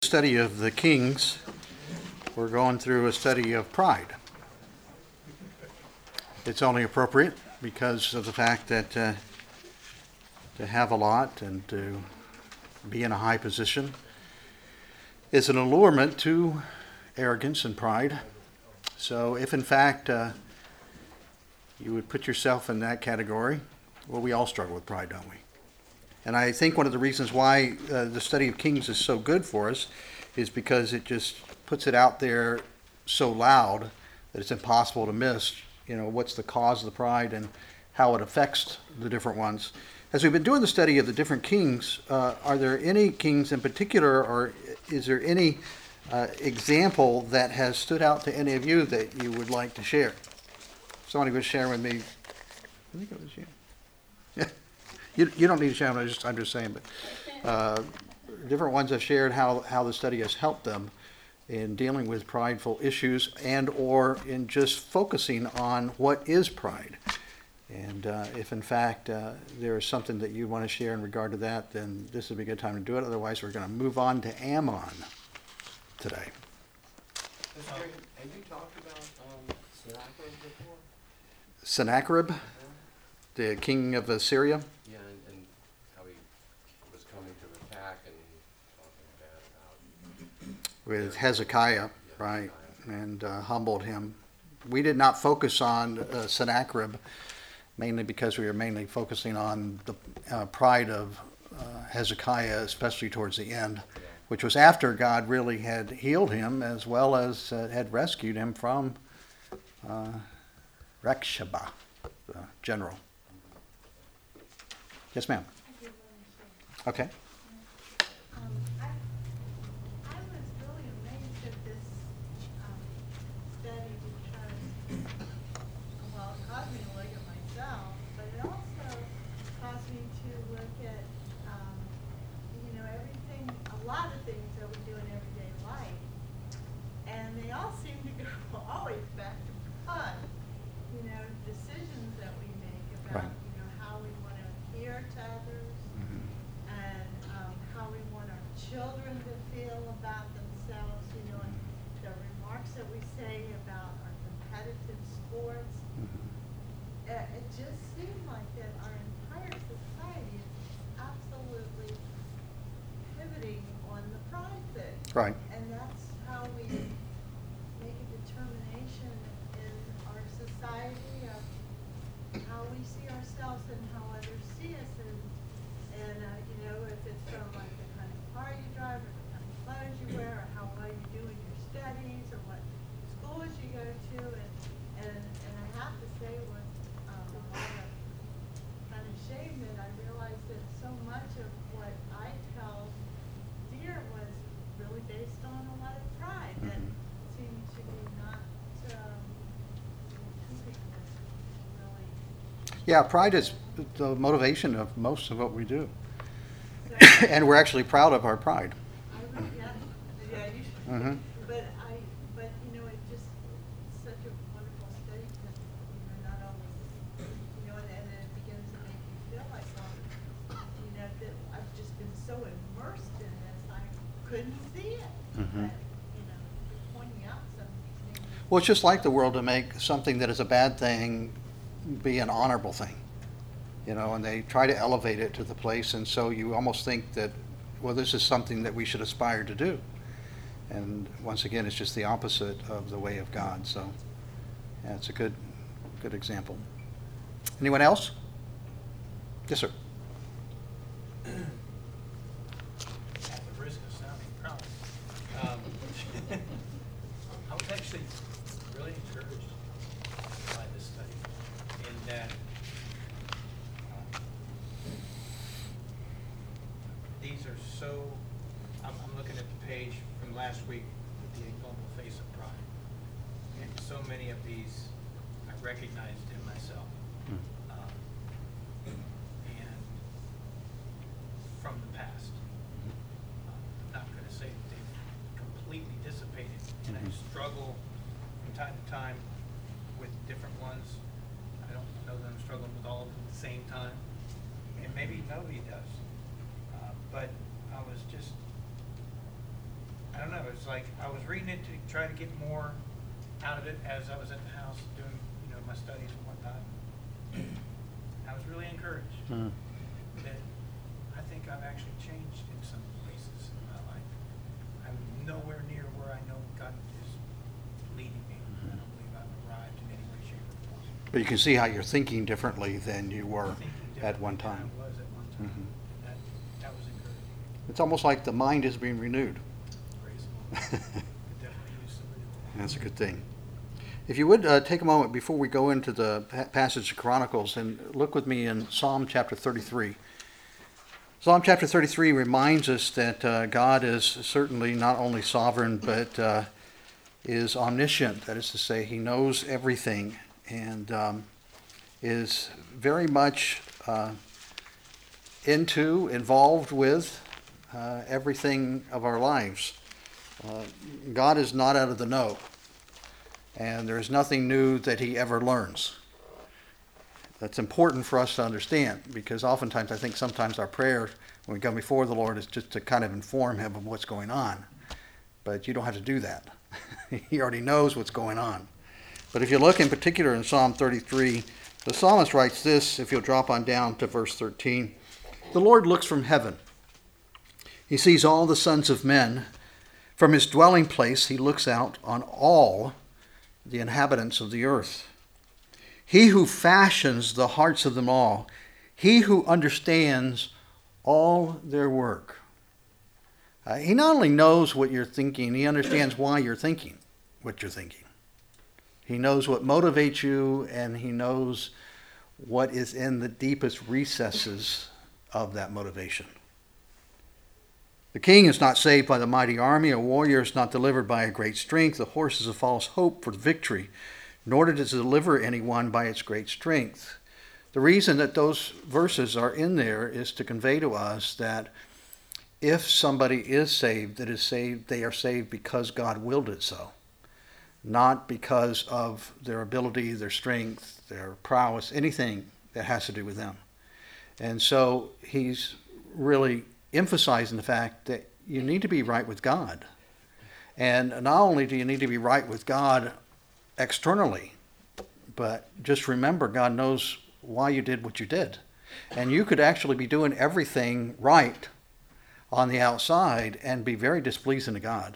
Study of the Kings, we're going through a study of pride. It's only appropriate because of the fact that to have a lot and to be in a high position is an allurement to arrogance and pride. So if in fact you would put yourself in that category, well, we all struggle with pride, don't we? And I think one of the reasons why the study of Kings is so good for us is because it just puts it out there so loud that it's impossible to miss, what's the cause of the pride and how it affects the different ones. As we've been doing the study of the different kings, are there any kings in particular, or is there any example that has stood out to any of you that you would like to share? Somebody was sharing with me, I think it was you. You don't need to share them, I'm just saying, but different ones have shared how the study has helped them in dealing with prideful issues and or in just focusing on what is pride. And if in fact there is something that you want to share in regard to that, then this would be a good time to do it. Otherwise, we're going to move on to Ammon today. Have you talked about Sennacherib before? Sennacherib, the king of Assyria. Yeah, and how he was coming to attack and talking bad about With Hezekiah, right, and humbled him. We did not focus on Sennacherib, mainly because we were mainly focusing on the pride of Hezekiah, especially towards the end, which was after God really had healed him as well as had rescued him from Reksheba, the general. Yes, ma'am. Okay. I was really amazed at this study because, well, it caused me to look at myself, but it also caused me to look at, everything, a lot of things that we do in everyday life, and they all seem to go always back to pride. Decisions that we make about, Right. How we want to adhere to others, and how we want our children to feel about themselves, and the remarks that we say about our competitive sports. It just seemed like that our entire society is absolutely pivoting on the pride thing. Right. And that's how we make a determination in our society of how we see ourselves and how others see us, and if it's from like the kind of car you drive, or the kind of clothes you wear, or how well you do in your studies, or what schools you go to, and I have to say with a lot of kind of shame that I realized that so much of what I tell dear was really based on a lot of pride that seemed to be not keeping with really. Yeah, pride is the motivation of most of what we do. So, And we're actually proud of our pride. yeah, you should. Mhm. But it just it's such a wonderful study because not only and then it begins to make you feel like that I've just been so immersed in this I couldn't see it. But you're pointing out some of these things. Well, it's just like the world to make something that is a bad thing be an honorable thing, and they try to elevate it to the place, and so you almost think that, well, this is something that we should aspire to do. And once again, it's just the opposite of the way of God. So, yeah, it's a good example. Anyone else? Yes, sir. At the risk of sounding proud, I was actually really encouraged by this study in that these are so, I'm looking at the page from last week, The Ignoble Face of Pride. And so many of these I recognized in myself. And from the past. I'm not going to say that they've completely dissipated, and I struggle from time to time with different ones. I don't know that I'm struggling with all of them at the same time, and maybe nobody does. But I was just was like, I was reading it to try to get more out of it as I was at the house doing, my studies and whatnot. I was really encouraged that I think I've actually changed in some places in my life. I'm nowhere near where I know God is leading me. I don't believe I've arrived in any way, shape, or form. But you can see how you're thinking differently than you were Thinking at one differently time. than I was at one time. And that was encouraging. It's almost like the mind is being renewed. Praise the Lord. Could definitely use some renewal. That's a good thing. If you would take a moment before we go into the passage of Chronicles and look with me in Psalm chapter 33. Psalm chapter 33 reminds us that God is certainly not only sovereign, but is omniscient. That is to say, he knows everything and is very much involved with everything of our lives. God is not out of the know. And there is nothing new that he ever learns. That's important for us to understand, because oftentimes I think sometimes our prayer when we come before the Lord is just to kind of inform him of what's going on. But you don't have to do that. He already knows what's going on. But if you look in particular in Psalm 33, the psalmist writes this, if you'll drop on down to verse 13. The Lord looks from heaven. He sees all the sons of men. From his dwelling place he looks out on all the inhabitants of the earth. He who fashions the hearts of them all, he who understands all their work. He not only knows what you're thinking, he understands why you're thinking what you're thinking. He knows what motivates you, and he knows what is in the deepest recesses of that motivation. The king is not saved by the mighty army, a warrior is not delivered by a great strength, a horse is a false hope for victory, nor did it deliver anyone by its great strength. The reason that those verses are in there is to convey to us that if somebody is saved, they are saved because God willed it so, not because of their ability, their strength, their prowess, anything that has to do with them. And so he's really emphasizing the fact that you need to be right with God. And not only do you need to be right with God externally, but just remember God knows why you did what you did. And you could actually be doing everything right on the outside and be very displeasing to God.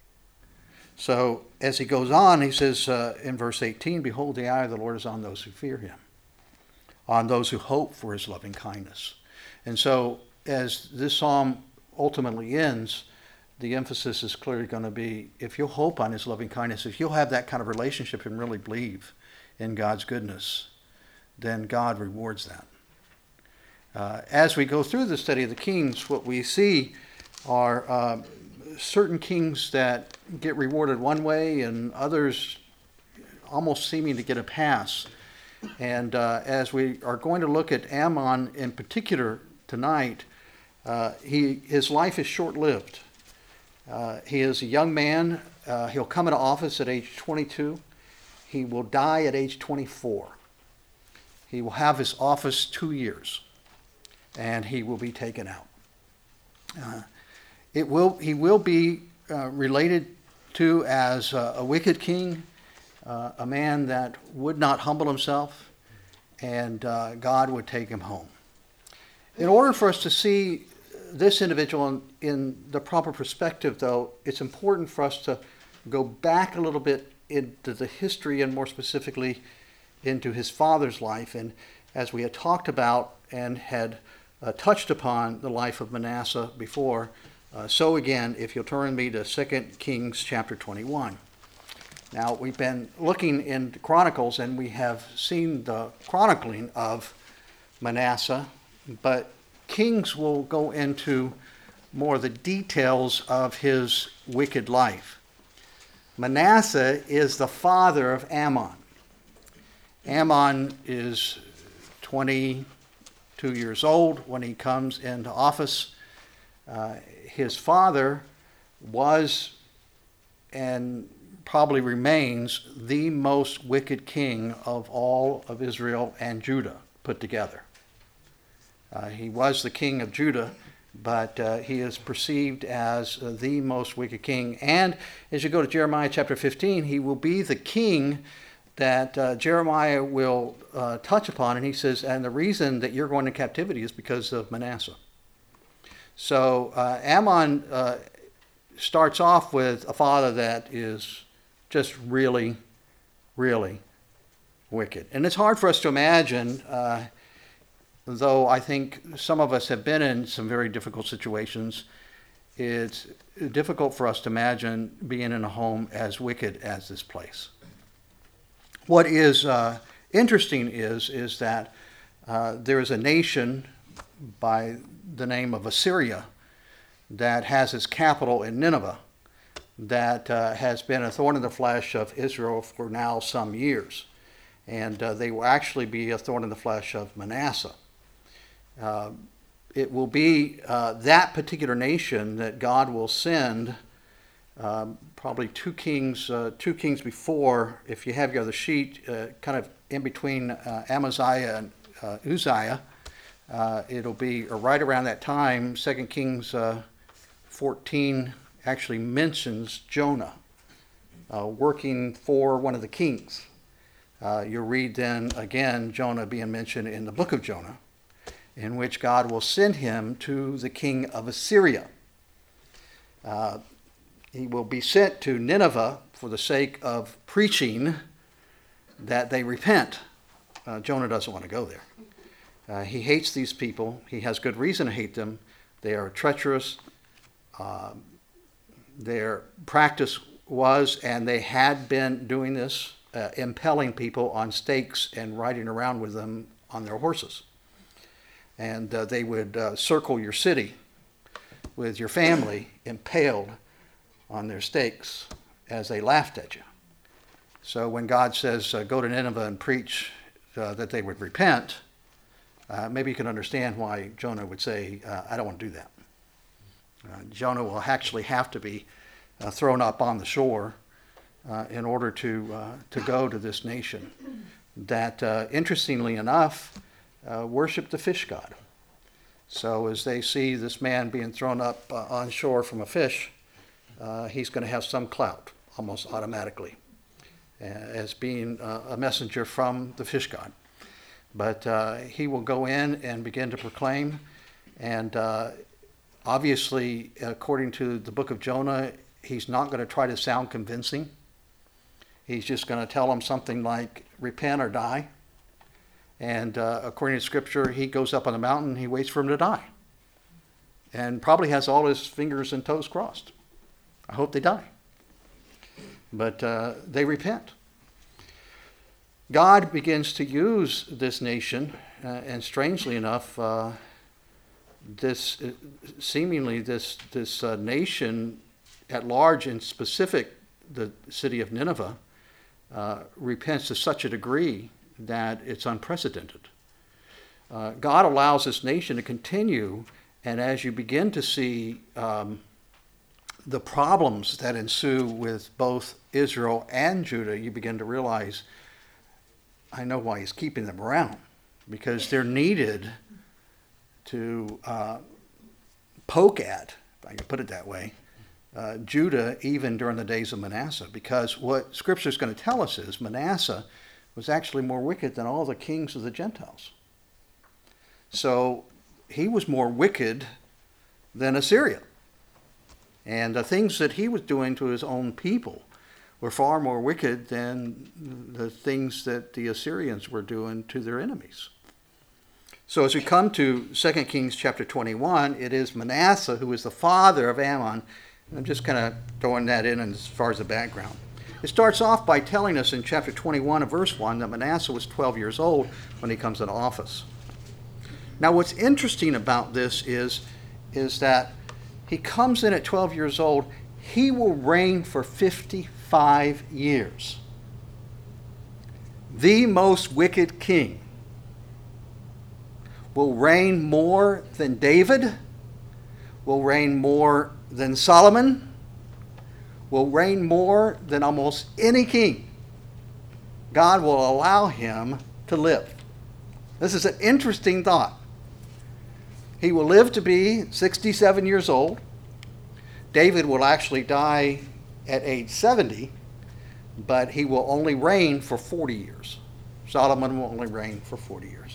So as he goes on, he says in verse 18, behold, the eye of the Lord is on those who fear him, on those who hope for his loving kindness. And so as this psalm ultimately ends, the emphasis is clearly going to be, if you'll hope on his loving kindness, if you'll have that kind of relationship and really believe in God's goodness, then God rewards that. As we go through the study of the kings, what we see are certain kings that get rewarded one way and others almost seeming to get a pass. And as we are going to look at Ammon in particular tonight, his life is short-lived. He is a young man. He'll come into office at age 22. He will die at age 24. He will have his office 2 years, and he will be taken out. He will be related to as a wicked king, a man that would not humble himself, and God would take him home. In order for us to see this individual in the proper perspective, though, it's important for us to go back a little bit into the history and more specifically into his father's life. And as we had talked about and had touched upon the life of Manasseh before, so again, if you'll turn me to 2 Kings chapter 21. Now, we've been looking in Chronicles and we have seen the chronicling of Manasseh, but Kings will go into more of the details of his wicked life. Manasseh is the father of Ammon. Ammon is 22 years old when he comes into office. His father was and probably remains the most wicked king of all of Israel and Judah put together. He was the king of Judah, but he is perceived as the most wicked king. And as you go to Jeremiah chapter 15, he will be the king that Jeremiah will touch upon, and he says, and the reason that you're going to captivity is because of Manasseh. So Ammon starts off with a father that is just really, really wicked. And it's hard for us to imagine, though I think some of us have been in some very difficult situations, it's difficult for us to imagine being in a home as wicked as this place. What is interesting is that there is a nation by the name of Assyria that has its capital in Nineveh that has been a thorn in the flesh of Israel for now some years. And they will actually be a thorn in the flesh of Manasseh. It will be that particular nation that God will send probably two kings before, if you have your other sheet, kind of in between Amaziah and Uzziah. It'll be right around that time. 2 Kings 14 actually mentions Jonah working for one of the kings. You'll read then again Jonah being mentioned in the book of Jonah, in which God will send him to the king of Assyria. He will be sent to Nineveh for the sake of preaching that they repent. Jonah doesn't want to go there. He hates these people. He has good reason to hate them. They are treacherous. Their practice was, and they had been doing this, impaling people on stakes and riding around with them on their horses. And they would circle your city with your family impaled on their stakes as they laughed at you. So when God says, go to Nineveh and preach that they would repent, maybe you can understand why Jonah would say, I don't want to do that. Jonah will actually have to be thrown up on the shore in order to go to this nation that, interestingly enough, worship the fish god. So as they see this man being thrown up on shore from a fish, he's going to have some clout almost automatically as being a messenger from the fish god. But he will go in and begin to proclaim, and obviously, according to the book of Jonah, he's not going to try to sound convincing. He's just going to tell them something like, repent or die. And according to Scripture, he goes up on the mountain, he waits for him to die. And probably has all his fingers and toes crossed. I hope they die. But they repent. God begins to use this nation, and strangely enough, this nation at large, in specific the city of Nineveh, repents to such a degree that it's unprecedented. God allows this nation to continue, and as you begin to see the problems that ensue with both Israel and Judah, you begin to realize, I know why he's keeping them around, because they're needed to poke at, if I can put it that way, Judah even during the days of Manasseh, because what Scripture is going to tell us is Manasseh was actually more wicked than all the kings of the Gentiles. So he was more wicked than Assyria. And the things that he was doing to his own people were far more wicked than the things that the Assyrians were doing to their enemies. So as we come to 2 Kings chapter 21, it is Manasseh who is the father of Ammon. And I'm just kind of throwing that in as far as the background. It starts off by telling us in chapter 21 of verse 1 that Manasseh was 12 years old when he comes into office. Now what's interesting about this is that he comes in at 12 years old. He will reign for 55 years. The most wicked king will reign more than David, will reign more than Solomon, will reign more than almost any king. God will allow him to live. This is an interesting thought. He will live to be 67 years old. David will actually die at age 70, but he will only reign for 40 years. Solomon will only reign for 40 years.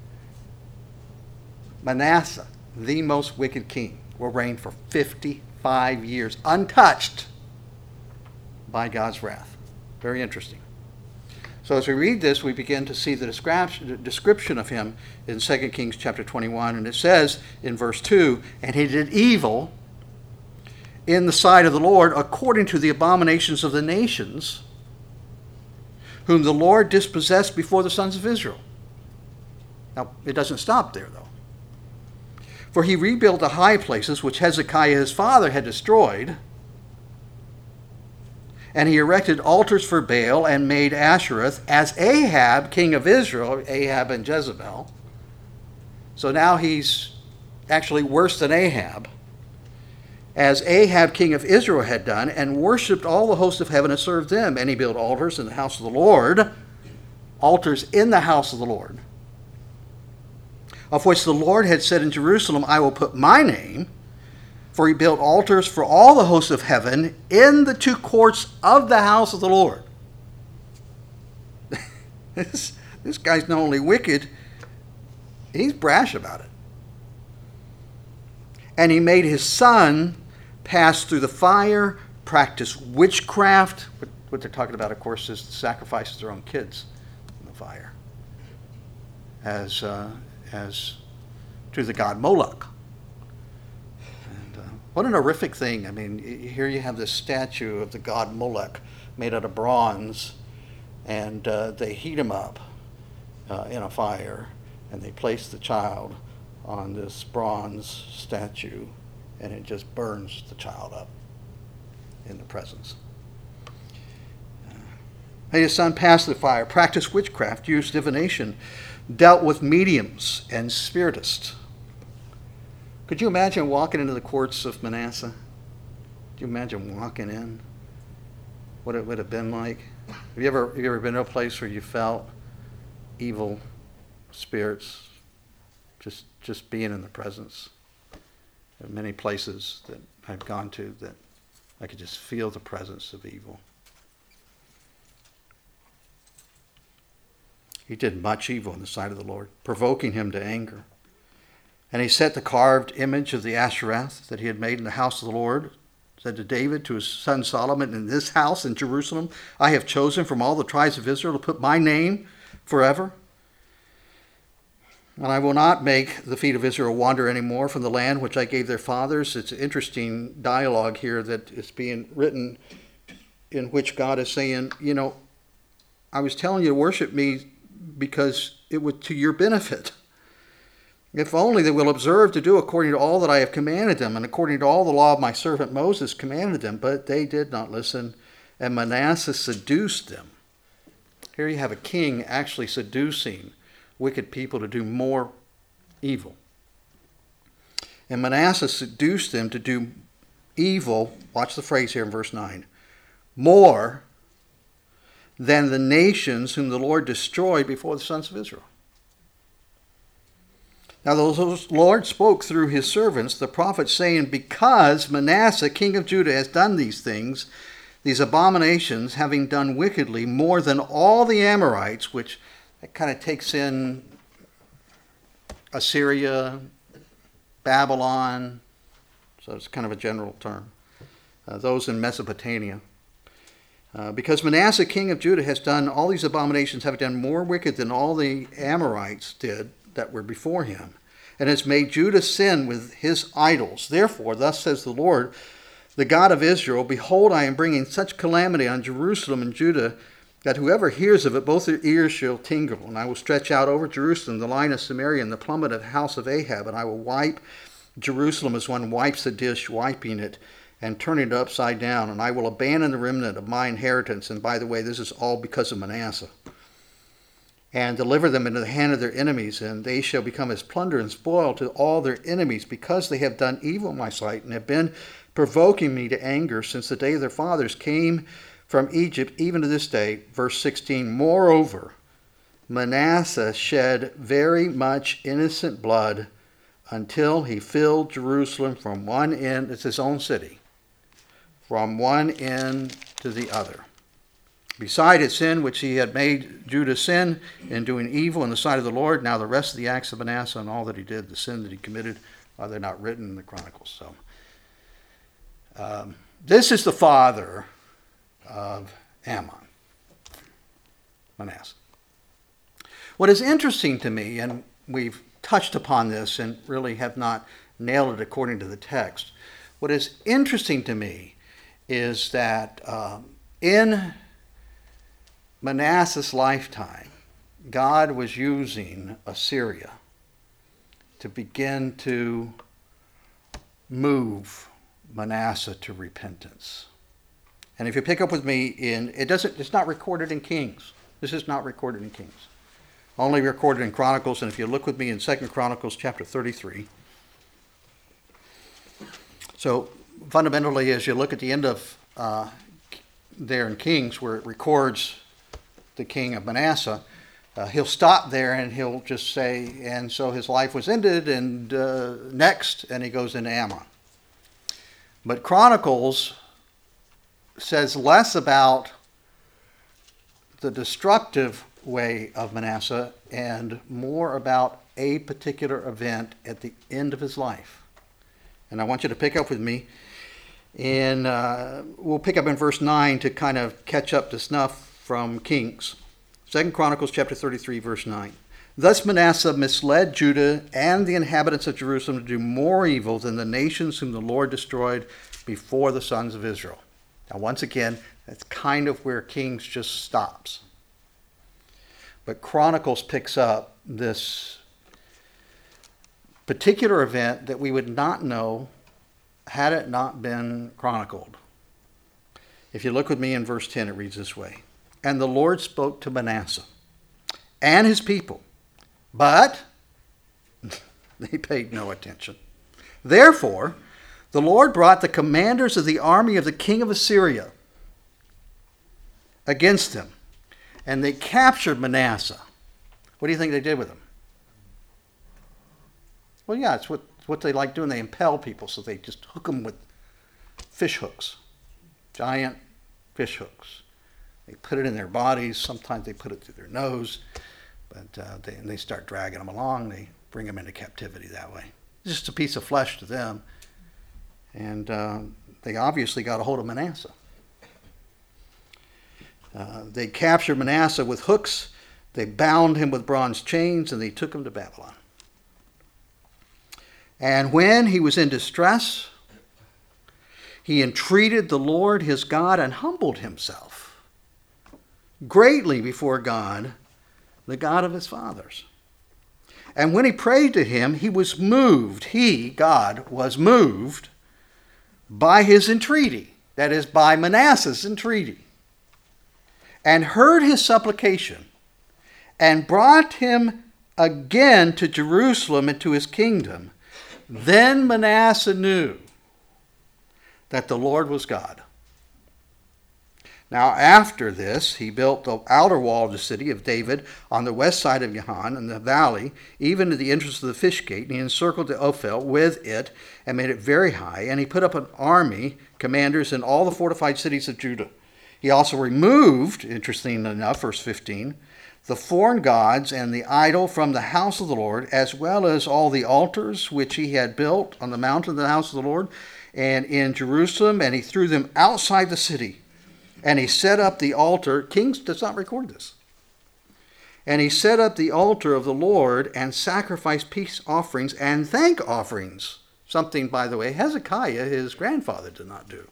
Manasseh, the most wicked king, will reign for 55 years, untouched by God's wrath. Very interesting. So as we read this, we begin to see the description of him in 2 Kings chapter 21. And it says in verse 2, "And he did evil in the sight of the Lord according to the abominations of the nations, whom the Lord dispossessed before the sons of Israel." Now, it doesn't stop there, though. "For he rebuilt the high places which Hezekiah his father had destroyed, and he erected altars for Baal and made Ashereth, as Ahab, king of Israel," Ahab and Jezebel. So now he's actually worse than Ahab. "As Ahab, king of Israel, had done, and worshipped all the hosts of heaven and served them. And he built altars in the house of the Lord," altars in the house of the Lord, "of which the Lord had said in Jerusalem, I will put my name. For he built altars for all the hosts of heaven in the two courts of the house of the Lord." This guy's not only wicked, he's brash about it. "And he made his son pass through the fire, practice witchcraft." What they're talking about, of course, is the sacrifices of their own kids in the fire, as to the god Moloch. What an horrific thing. I mean, here you have this statue of the god Moloch made out of bronze, and they heat him up in a fire, and they place the child on this bronze statue, and it just burns the child up in the presence. His son passed the fire, practiced witchcraft, used divination, dealt with mediums and spiritists. Could you imagine walking into the courts of Manasseh? Could you imagine walking in? What it would have been like? Have you ever been to a place where you felt evil spirits just being in the presence? There are many places that I've gone to that I could just feel the presence of evil. He did much evil in the sight of the Lord, provoking him to anger. And he set the carved image of the Ashereth that he had made in the house of the Lord, said to David, to his son Solomon, "In this house in Jerusalem I have chosen from all the tribes of Israel to put my name forever. And I will not make the feet of Israel wander anymore from the land which I gave their fathers." It's an interesting dialogue here that is being written, in which God is saying, I was telling you to worship me because it was to your benefit. If only they will observe to do according to all that I have commanded them, and according to all the law of my servant Moses commanded them. But they did not listen, and Manasseh seduced them. Here you have a king actually seducing wicked people to do more evil. And Manasseh seduced them to do evil, watch the phrase here in verse 9, more than the nations whom the Lord destroyed before the sons of Israel. Now the Lord spoke through his servants, the prophets, saying, because Manasseh, king of Judah, has done these things, these abominations, having done wickedly more than all the Amorites, which that kind of takes in Assyria, Babylon, so it's kind of a general term, those in Mesopotamia. Because Manasseh, king of Judah, has done all these abominations, having done more wicked than all the Amorites did that were before him, and has made Judah sin with his idols. Therefore, thus says the Lord, the God of Israel, behold, I am bringing such calamity on Jerusalem and Judah, that whoever hears of it, both their ears shall tingle. And I will stretch out over Jerusalem the line of Samaria and the plummet of the house of Ahab, and I will wipe Jerusalem as one wipes a dish, wiping it and turning it upside down. And I will abandon the remnant of my inheritance. And by the way, this is all because of Manasseh. And deliver them into the hand of their enemies, and they shall become as plunder and spoil to all their enemies, because they have done evil in my sight, and have been provoking me to anger since the day of their fathers came from Egypt, even to this day. Verse 16, moreover, Manasseh shed very much innocent blood until he filled Jerusalem from one end, it's his own city, from one end to the other. Beside his sin, which he had made Judah sin in doing evil in the sight of the Lord, now the rest of the acts of Manasseh and all that he did, the sin that he committed, are they not written in the Chronicles? So, this is the father of Ammon, Manasseh. What is interesting to me, and we've touched upon this and really have not nailed it according to the text, what is interesting to me is that in Manasseh's lifetime, God was using Assyria to begin to move Manasseh to repentance. And if you pick up with me it's not recorded in Kings. This is not recorded in Kings. Only recorded in Chronicles, and if you look with me in 2 Chronicles chapter 33. So fundamentally, as you look at the end of there in Kings, where it records the king of Manasseh, he'll stop there and he'll just say, and so his life was ended, and next, and he goes into Ammon. But Chronicles says less about the destructive way of Manasseh and more about a particular event at the end of his life. And I want you to pick up with me, and we'll pick up in verse 9 to kind of catch up to snuff from Kings. 2 Chronicles chapter 33, verse 9. Thus Manasseh misled Judah and the inhabitants of Jerusalem to do more evil than the nations whom the Lord destroyed before the sons of Israel. Now, once again, that's kind of where Kings just stops. But Chronicles picks up this particular event that we would not know had it not been chronicled. If you look with me in verse 10, it reads this way. And the Lord spoke to Manasseh and his people, but they paid no attention. Therefore, the Lord brought the commanders of the army of the king of Assyria against them, and they captured Manasseh. What do you think they did with him? Well, yeah, it's what they like doing. They impale people, so they just hook them with fish hooks, giant fish hooks. They put it in their bodies. Sometimes they put it through their nose, but they start dragging them along. They bring them into captivity that way. It's just a piece of flesh to them. And they obviously got a hold of Manasseh. They captured Manasseh with hooks. They bound him with bronze chains, and they took him to Babylon. And when he was in distress, he entreated the Lord his God and humbled himself greatly before God, the God of his fathers. And when he prayed to him, he was moved. He, God, was moved by his entreaty, that is, by Manasseh's entreaty, and heard his supplication, and brought him again to Jerusalem and to his kingdom. Then Manasseh knew that the Lord was God. Now after this, he built the outer wall of the city of David on the west side of Yahan in the valley, even to the entrance of the fish gate, and he encircled the Ophel with it and made it very high, and he put up an army, commanders in all the fortified cities of Judah. He also removed, interestingly enough, verse 15, the foreign gods and the idol from the house of the Lord, as well as all the altars which he had built on the mountain of the house of the Lord and in Jerusalem, and he threw them outside the city. And he set up the altar. Kings does not record this. And he set up the altar of the Lord and sacrificed peace offerings and thank offerings. Something, by the way, Hezekiah, his grandfather, did not do.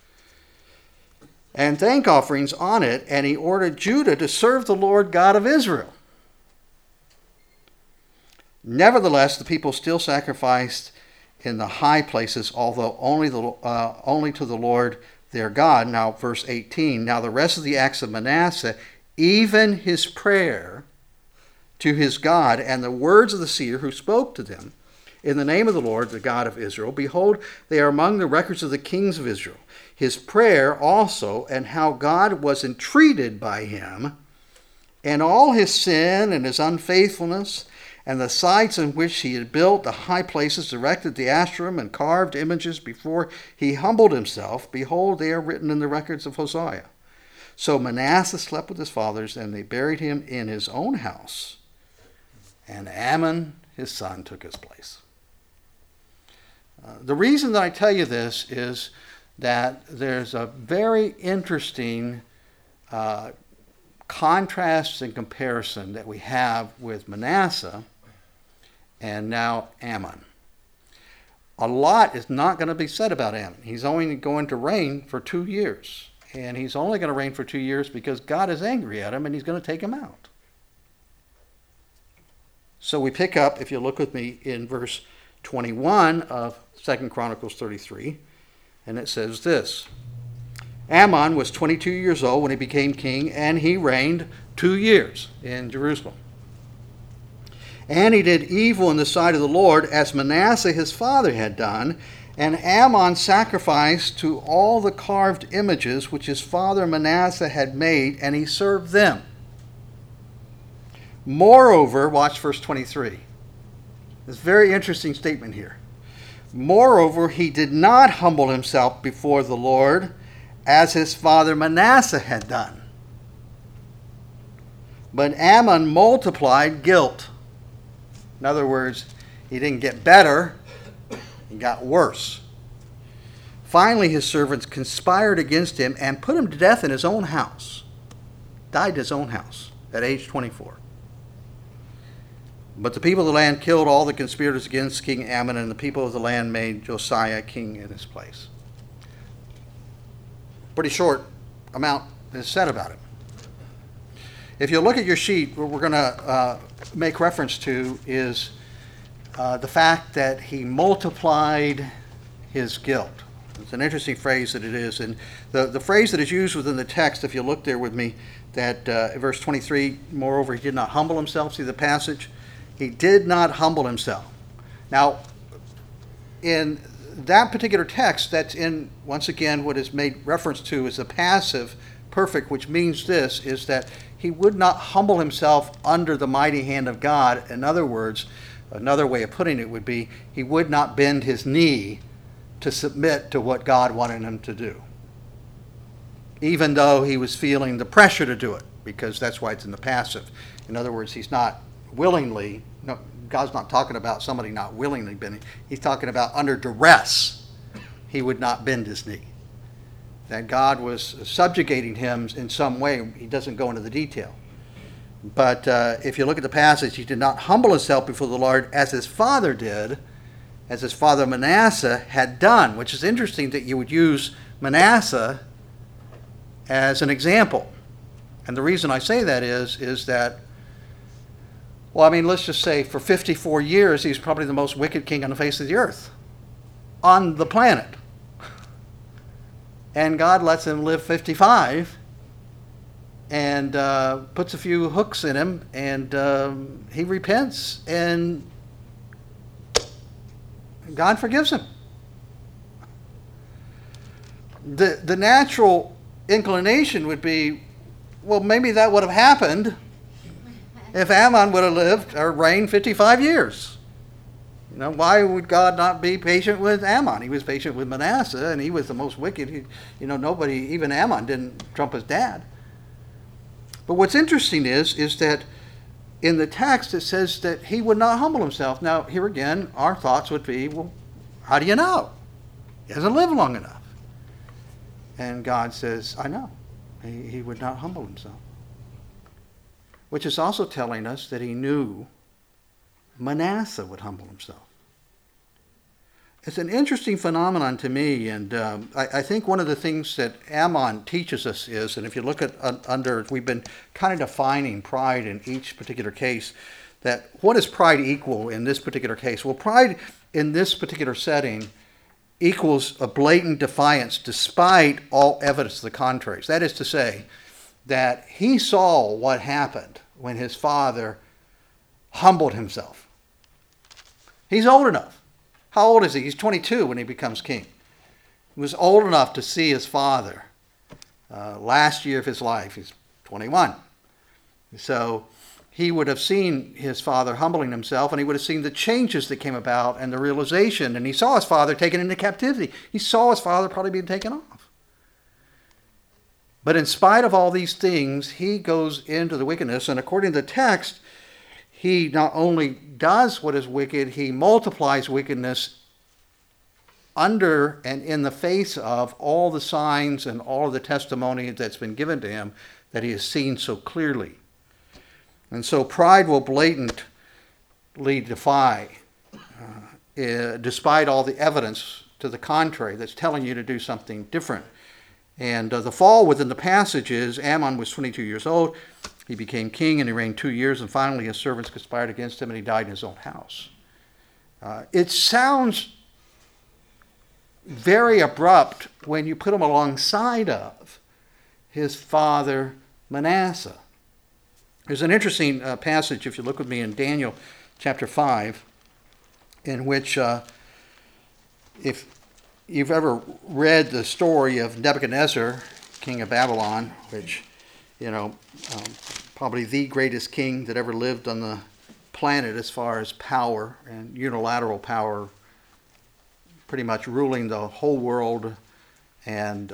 And thank offerings on it, and he ordered Judah to serve the Lord God of Israel. Nevertheless, the people still sacrificed in the high places, although only to the Lord their God. Now, verse 18, now the rest of the acts of Manasseh, even his prayer to his God and the words of the seer who spoke to them in the name of the Lord, the God of Israel, behold, they are among the records of the kings of Israel. His prayer also, and how God was entreated by him, and all his sin and his unfaithfulness, and the sites in which he had built the high places, erected the Asherim, and carved images before he humbled himself, behold, they are written in the records of Hosea. So Manasseh slept with his fathers, and they buried him in his own house, and Amon, his son, took his place. The reason that I tell you this is that there's a very interesting contrast and comparison that we have with Manasseh and now Amon. A lot is not going to be said about Amon. He's only going to reign for 2 years. And he's only going to reign for 2 years because God is angry at him and he's going to take him out. So we pick up, if you look with me, in verse 21 of 2 Chronicles 33, and it says this: Amon was 22 years old when he became king, and he reigned 2 years in Jerusalem. And he did evil in the sight of the Lord, as Manasseh his father had done, and Amon sacrificed to all the carved images which his father Manasseh had made, and he served them. Moreover, watch verse 23. This very interesting statement here. Moreover, he did not humble himself before the Lord, as his father Manasseh had done. But Amon multiplied guilt. In other words, he didn't get better, he got worse. Finally, his servants conspired against him and put him to death in his own house. Died in his own house at age 24. But the people of the land killed all the conspirators against King Amon, and the people of the land made Josiah king in his place. Pretty short amount is said about it. If you look at your sheet, what we're going to make reference to is the fact that he multiplied his guilt. It's an interesting phrase that it is. And the phrase that is used within the text, if you look there with me, that verse 23, moreover, he did not humble himself. See the passage? He did not humble himself. Now, in that particular text, that's in, once again, what is made reference to is the passive perfect, which means this, is that he would not humble himself under the mighty hand of God. In other words, another way of putting it would be, he would not bend his knee to submit to what God wanted him to do, even though he was feeling the pressure to do it, because that's why it's in the passive. In other words, he's not willingly, no, God's not talking about somebody not willingly bending. He's talking about under duress, he would not bend his knee. That God was subjugating him in some way. He doesn't go into the detail. But if you look at the passage, he did not humble himself before the Lord as his father did, as his father Manasseh had done, which is interesting that you would use Manasseh as an example. And the reason I say that is that, well, I mean, let's just say for 54 years, he's probably the most wicked king on the face of the earth, on the planet. And God lets him live 55 and puts a few hooks in him, and he repents, and God forgives him. The natural inclination would be, well, maybe that would have happened if Amon would have lived or reigned 55 years. You know, why would God not be patient with Amon? He was patient with Manasseh, and he was the most wicked. Nobody, even Amon, didn't trump his dad. But what's interesting is that in the text it says that he would not humble himself. Now, here again, our thoughts would be, well, how do you know? He hasn't lived long enough. And God says, I know. He would not humble himself. Which is also telling us that he knew Manasseh would humble himself. It's an interesting phenomenon to me, and I think one of the things that Amon teaches us is, and if you look at we've been kind of defining pride in each particular case, that what does pride equal in this particular case? Well, pride in this particular setting equals a blatant defiance despite all evidence to the contrary. That is to say, that he saw what happened when his father humbled himself. He's old enough. How old is he? He's 22 when he becomes king. He was old enough to see his father. Last year of his life, he's 21. So he would have seen his father humbling himself, and he would have seen the changes that came about and the realization. And he saw his father taken into captivity. He saw his father probably being taken off. But in spite of all these things, he goes into the wickedness. And according to the text, he not only does what is wicked, he multiplies wickedness under and in the face of all the signs and all of the testimony that's been given to him that he has seen so clearly. And so pride will blatantly defy, despite all the evidence to the contrary that's telling you to do something different. And the fall within the passage is Amon was 22 years old. He became king and he reigned 2 years, and finally his servants conspired against him and he died in his own house. It sounds very abrupt when you put him alongside of his father Manasseh. There's an interesting passage, if you look with me, in Daniel chapter 5, in which, if you've ever read the story of Nebuchadnezzar, king of Babylon, which, probably the greatest king that ever lived on the planet as far as power and unilateral power, pretty much ruling the whole world and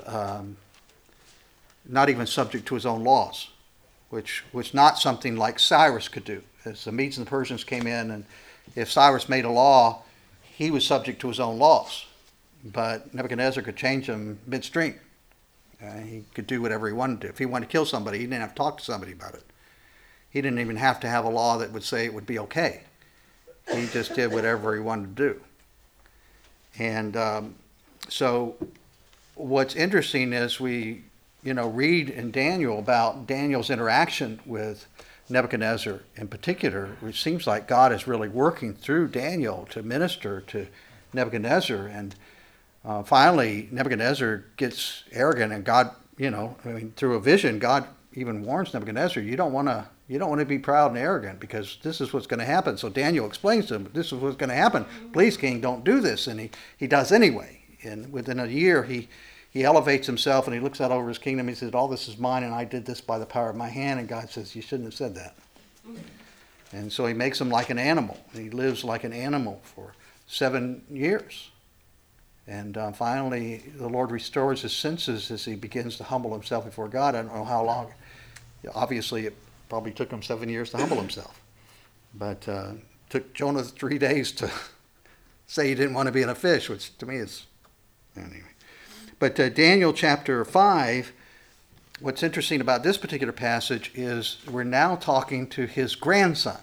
not even subject to his own laws, which was not something like Cyrus could do. As the Medes and the Persians came in, and if Cyrus made a law, he was subject to his own laws. But Nebuchadnezzar could change them midstream. He could do whatever he wanted to. If he wanted to kill somebody, he didn't have to talk to somebody about it. He didn't even have to have a law that would say it would be okay. He just did whatever he wanted to do. And so what's interesting is we read in Daniel about Daniel's interaction with Nebuchadnezzar in particular, which seems like God is really working through Daniel to minister to Nebuchadnezzar. And finally, Nebuchadnezzar gets arrogant, and God, through a vision, God even warns Nebuchadnezzar, you don't want to be proud and arrogant, because this is what's going to happen. So Daniel explains to him, this is what's going to happen. Please, king, don't do this. And he does anyway. And within a year, he elevates himself and he looks out over his kingdom. He says, all this is mine and I did this by the power of my hand. And God says, you shouldn't have said that. And so he makes him like an animal. He lives like an animal for 7 years. And finally, the Lord restores his senses as he begins to humble himself before God. I don't know how long. Obviously, it probably took him 7 years to humble himself. But took Jonah 3 days to say he didn't want to be in a fish, which to me is... Anyway. But Daniel chapter 5, what's interesting about this particular passage is we're now talking to his grandson.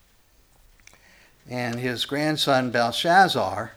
And his grandson Belshazzar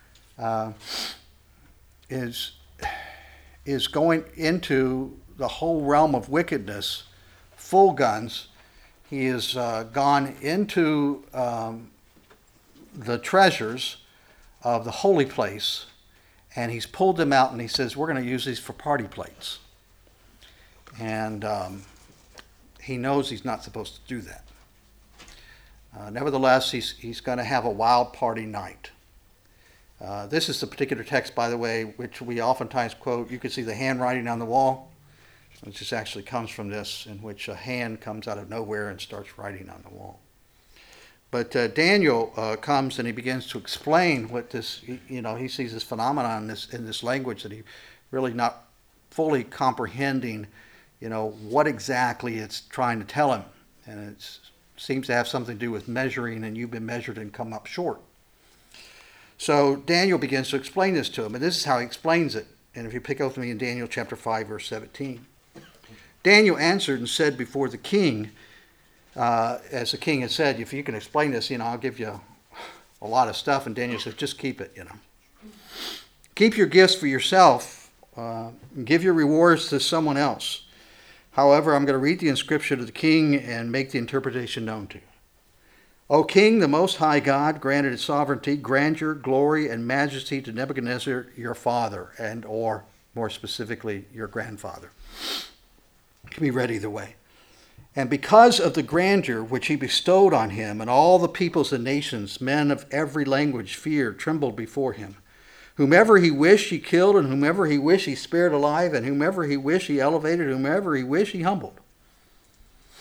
is going into the whole realm of wickedness, full guns. He has gone into the treasures of the holy place, and he's pulled them out, and he says, we're going to use these for party plates. And he knows he's not supposed to do that. Nevertheless, he's going to have a wild party night. This is the particular text, by the way, which we oftentimes quote. You can see the handwriting on the wall. It just actually comes from this, in which a hand comes out of nowhere and starts writing on the wall. But Daniel comes and he begins to explain what this, he sees this phenomenon in this language that he really not fully comprehending, what exactly it's trying to tell him. And it seems to have something to do with measuring, and you've been measured and come up short. So Daniel begins to explain this to him, and this is how he explains it. And if you pick up with me in Daniel chapter 5, verse 17. Daniel answered and said before the king, as the king had said, if you can explain this, I'll give you a lot of stuff. And Daniel says, just keep it, Keep your gifts for yourself. Give your rewards to someone else. However, I'm going to read the inscription to the king and make the interpretation known to you. O king, the most high God granted his sovereignty, grandeur, glory, and majesty to Nebuchadnezzar, your father, and or more specifically, your grandfather. It can be read either way. And because of the grandeur which he bestowed on him, and all the peoples and nations, men of every language feared, trembled before him. Whomever he wished he killed, and whomever he wished he spared alive, and whomever he wished he elevated, whomever he wished he humbled.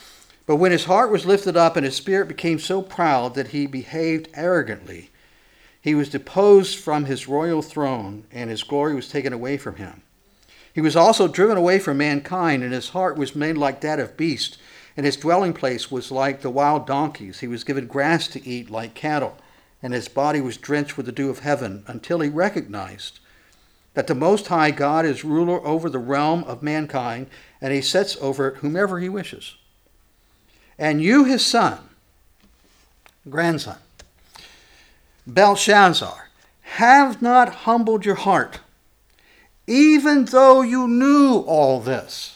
But when his heart was lifted up and his spirit became so proud that he behaved arrogantly, he was deposed from his royal throne, and his glory was taken away from him. He was also driven away from mankind, and his heart was made like that of beasts, and his dwelling place was like the wild donkeys. He was given grass to eat like cattle, and his body was drenched with the dew of heaven, until he recognized that the Most High God is ruler over the realm of mankind, and he sets over it whomever he wishes. And you, his son, grandson, Belshazzar, have not humbled your heart, even though you knew all this.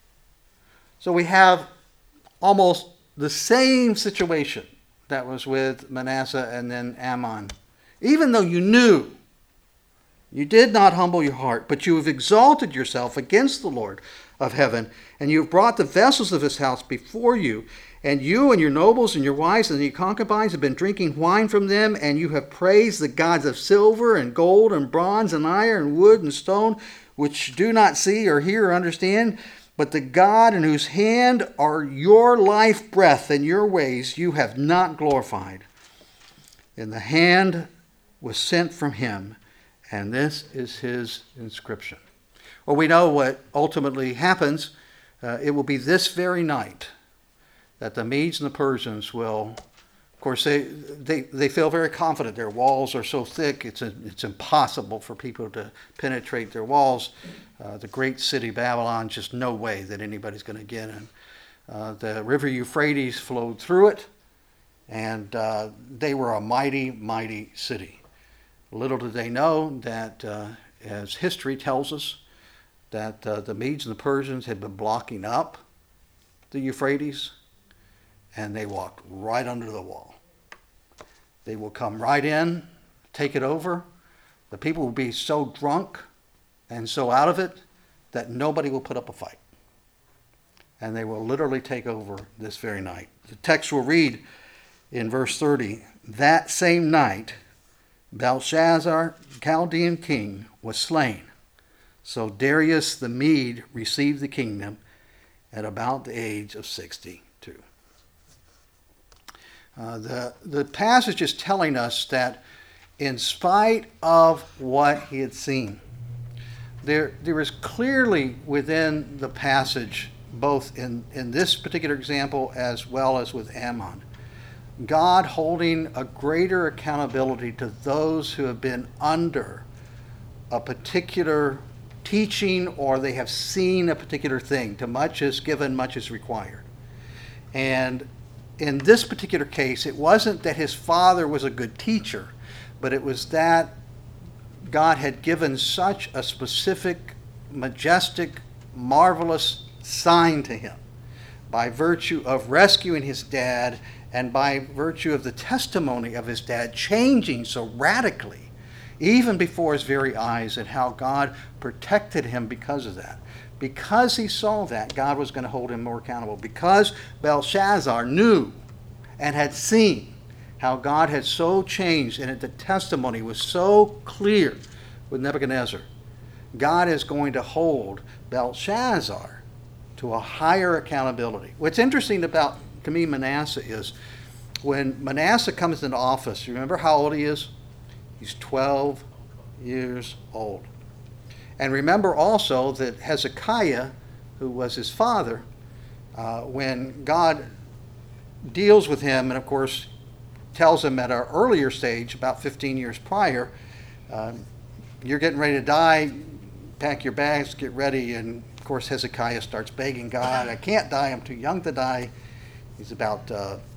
So we have almost the same situation that was with Manasseh and then Amon. Even though you knew, you did not humble your heart, but you have exalted yourself against the Lord of heaven, and you have brought the vessels of his house before you, and you and your nobles and your wives and your concubines have been drinking wine from them, and you have praised the gods of silver and gold and bronze and iron and wood and stone, which do not see or hear or understand, but the God in whose hand are your life breath and your ways you have not glorified. And the hand was sent from him, and this is his inscription. Well, we know what ultimately happens. It will be this very night that the Medes and the Persians will, of course, they feel very confident. Their walls are so thick, it's impossible for people to penetrate their walls. The great city Babylon, just no way that anybody's going to get in. The river Euphrates flowed through it, and they were a mighty, mighty city. Little did they know that, as history tells us, that the Medes and the Persians had been blocking up the Euphrates, and they walked right under the wall. They will come right in, take it over. The people will be so drunk and so out of it that nobody will put up a fight. And they will literally take over this very night. The text will read in verse 30, that same night, Belshazzar, Chaldean king, was slain. So Darius the Mede received the kingdom at about the age of 62. The passage is telling us that in spite of what he had seen, there is clearly within the passage, both in this particular example as well as with Ammon, God holding a greater accountability to those who have been under a particular teaching, or they have seen a particular thing. To much is given, much is required. And in this particular case, it wasn't that his father was a good teacher, but it was that God had given such a specific, majestic, marvelous sign to him by virtue of rescuing his dad and by virtue of the testimony of his dad changing so radically, even before his very eyes, and how God protected him because of that. Because he saw that, God was going to hold him more accountable. Because Belshazzar knew and had seen how God had so changed, and the testimony was so clear with Nebuchadnezzar, God is going to hold Belshazzar to a higher accountability. What's interesting about, to me, Manasseh is when Manasseh comes into office, you remember how old he is? He's 12 years old. And remember also that Hezekiah, who was his father, when God deals with him, and of course tells him at an earlier stage, about 15 years prior, you're getting ready to die, pack your bags, get ready. And of course Hezekiah starts begging God, I can't die, I'm too young to die. He's about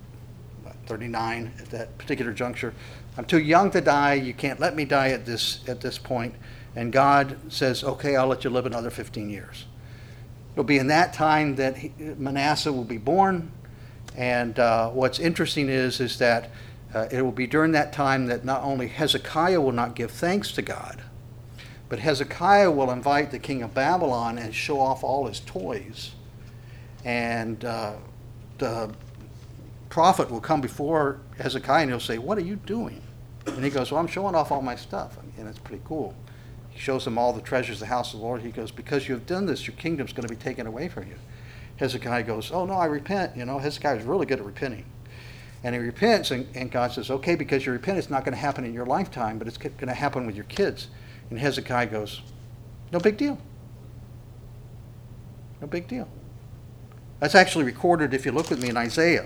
39 at that particular juncture. I'm too young to die, you can't let me die at this point. And God says, okay, I'll let you live another 15 years. It'll be in that time that Manasseh will be born. And what's interesting is that it will be during that time that not only Hezekiah will not give thanks to God, but Hezekiah will invite the king of Babylon and show off all his toys. And the prophet will come before Hezekiah and he'll say, what are you doing? And he goes, well, I'm showing off all my stuff. And it's pretty cool. He shows him all the treasures of the house of the Lord. He goes, because you have done this, your kingdom's going to be taken away from you. Hezekiah goes, oh no, I repent. Hezekiah was really good at repenting. And he repents, and God says, okay, because you repent, it's not going to happen in your lifetime, but it's going to happen with your kids. And Hezekiah goes, no big deal. No big deal. That's actually recorded, if you look with me, in Isaiah.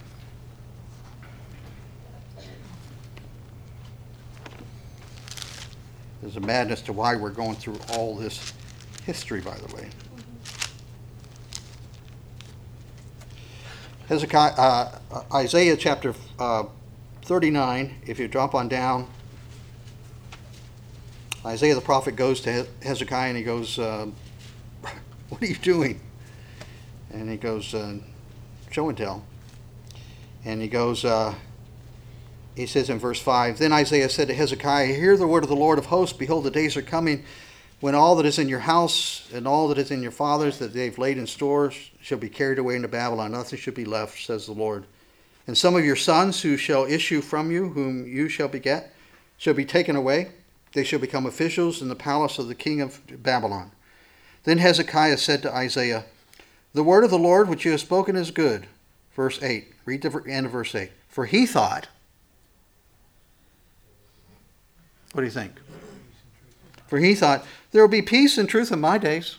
There's a madness to why we're going through all this history, by the way. Isaiah chapter 39, if you drop on down, Isaiah the prophet goes to Hezekiah and he goes, what are you doing? And he goes, show and tell. And he goes, he says in verse 5, then Isaiah said to Hezekiah, hear the word of the Lord of hosts. Behold, the days are coming when all that is in your house and all that is in your fathers that they've laid in stores shall be carried away into Babylon. Nothing shall be left, says the Lord. And some of your sons who shall issue from you, whom you shall beget, shall be taken away. They shall become officials in the palace of the king of Babylon. Then Hezekiah said to Isaiah, the word of the Lord which you have spoken is good. Verse 8. Read the end of verse 8. For he thought, what do you think? For he thought, there will be peace and truth in my days.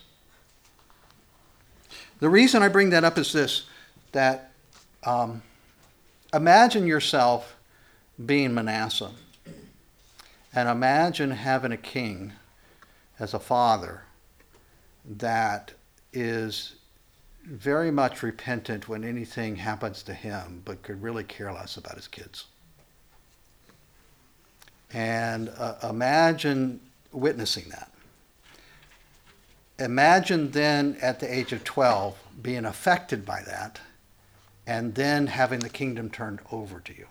The reason I bring that up is this, that imagine yourself being Manasseh. And imagine having a king as a father that is very much repentant when anything happens to him, but could really care less about his kids. And imagine witnessing that. Imagine then at the age of 12 being affected by that and then having the kingdom turned over to you.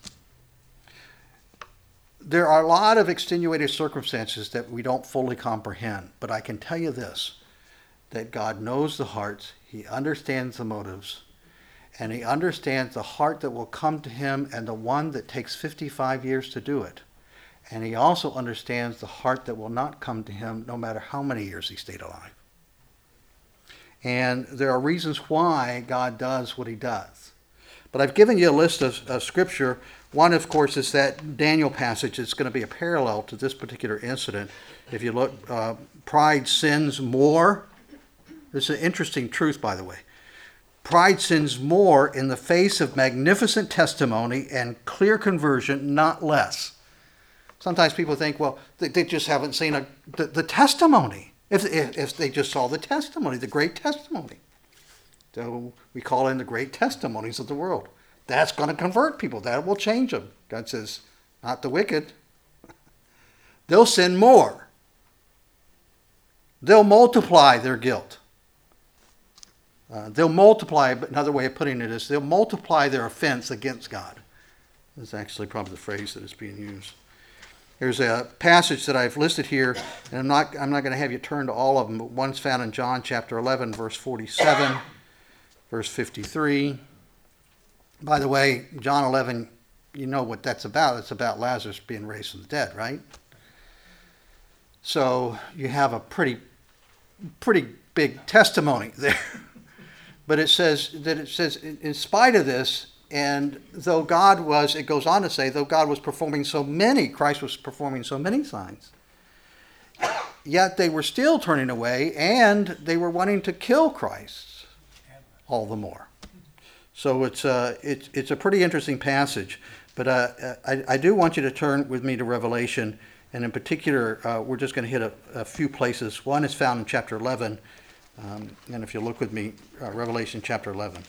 There are a lot of extenuating circumstances that we don't fully comprehend, but I can tell you this, that God knows the hearts, he understands the motives, and he understands the heart that will come to him and the one that takes 55 years to do it. And he also understands the heart that will not come to him no matter how many years he stayed alive. And there are reasons why God does what he does. But I've given you a list of scripture. One, of course, is that Daniel passage. It's going to be a parallel to this particular incident. If you look, pride sins more. This is an interesting truth, by the way. Pride sins more in the face of magnificent testimony and clear conversion, not less. Sometimes people think, well, they just haven't seen the testimony. If they just saw the testimony, the great testimony. So we call in the great testimonies of the world. That's going to convert people. That will change them. God says, not the wicked. They'll sin more. They'll multiply their guilt. They'll multiply, but another way of putting it is they'll multiply their offense against God. That's actually probably the phrase that is being used. There's a passage that I've listed here, and I'm not going to have you turn to all of them, but one's found in John chapter 11, verse 47, verse 53. By the way, John 11, you know what that's about. It's about Lazarus being raised from the dead, right? So you have a pretty big testimony there. But it says in spite of this, and though God was, it goes on to say, though God was performing so many, Christ was performing so many signs, yet they were still turning away and they were wanting to kill Christ all the more. So it's a pretty interesting passage. But I do want you to turn with me to Revelation, and in particular, we're just going to hit a few places. One is found in chapter 11, and if you look with me, Revelation chapter 11.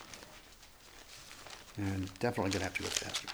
And definitely going to have to go faster.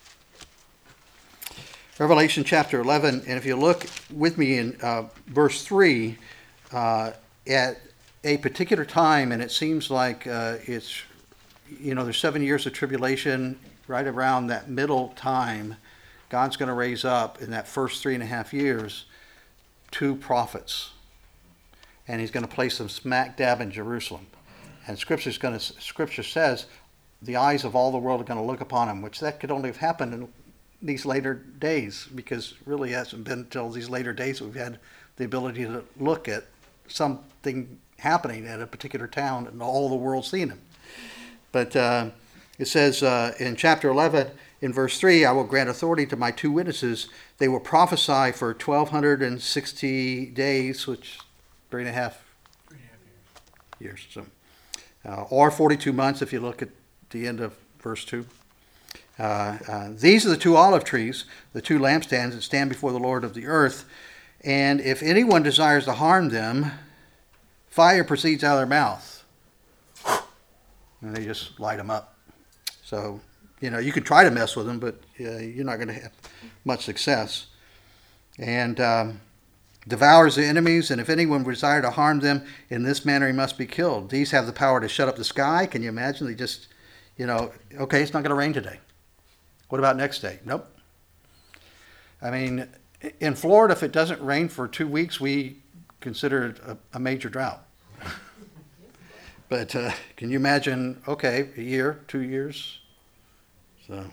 Revelation chapter 11, and if you look with me in verse 3, at a particular time, and it seems like there's 7 years of tribulation, right around that middle time, God's going to raise up in that first 3.5 years 2 prophets. And he's going to place them smack dab in Jerusalem. And Scripture says the eyes of all the world are going to look upon him, which that could only have happened in these later days, because really it hasn't been until these later days we've had the ability to look at something happening at a particular town and all the world seeing them. But it says in chapter 11, in verse 3, I will grant authority to my 2 witnesses. They will prophesy for 1,260 days, which 3.5 years. So, or 42 months if you look at the end of verse 2. These are the 2 olive trees, the 2 lampstands that stand before the Lord of the earth. And if anyone desires to harm them, fire proceeds out of their mouth. And they just light them up. So, you can try to mess with them, but you're not going to have much success. And devours the enemies, and if anyone would desire to harm them in this manner, he must be killed. These have the power to shut up the sky. Can you imagine? They just, okay, it's not going to rain today. What about next day? Nope. I mean, in Florida, if it doesn't rain for 2 weeks, we consider it a major drought. But can you imagine, okay, a year, 2 years? So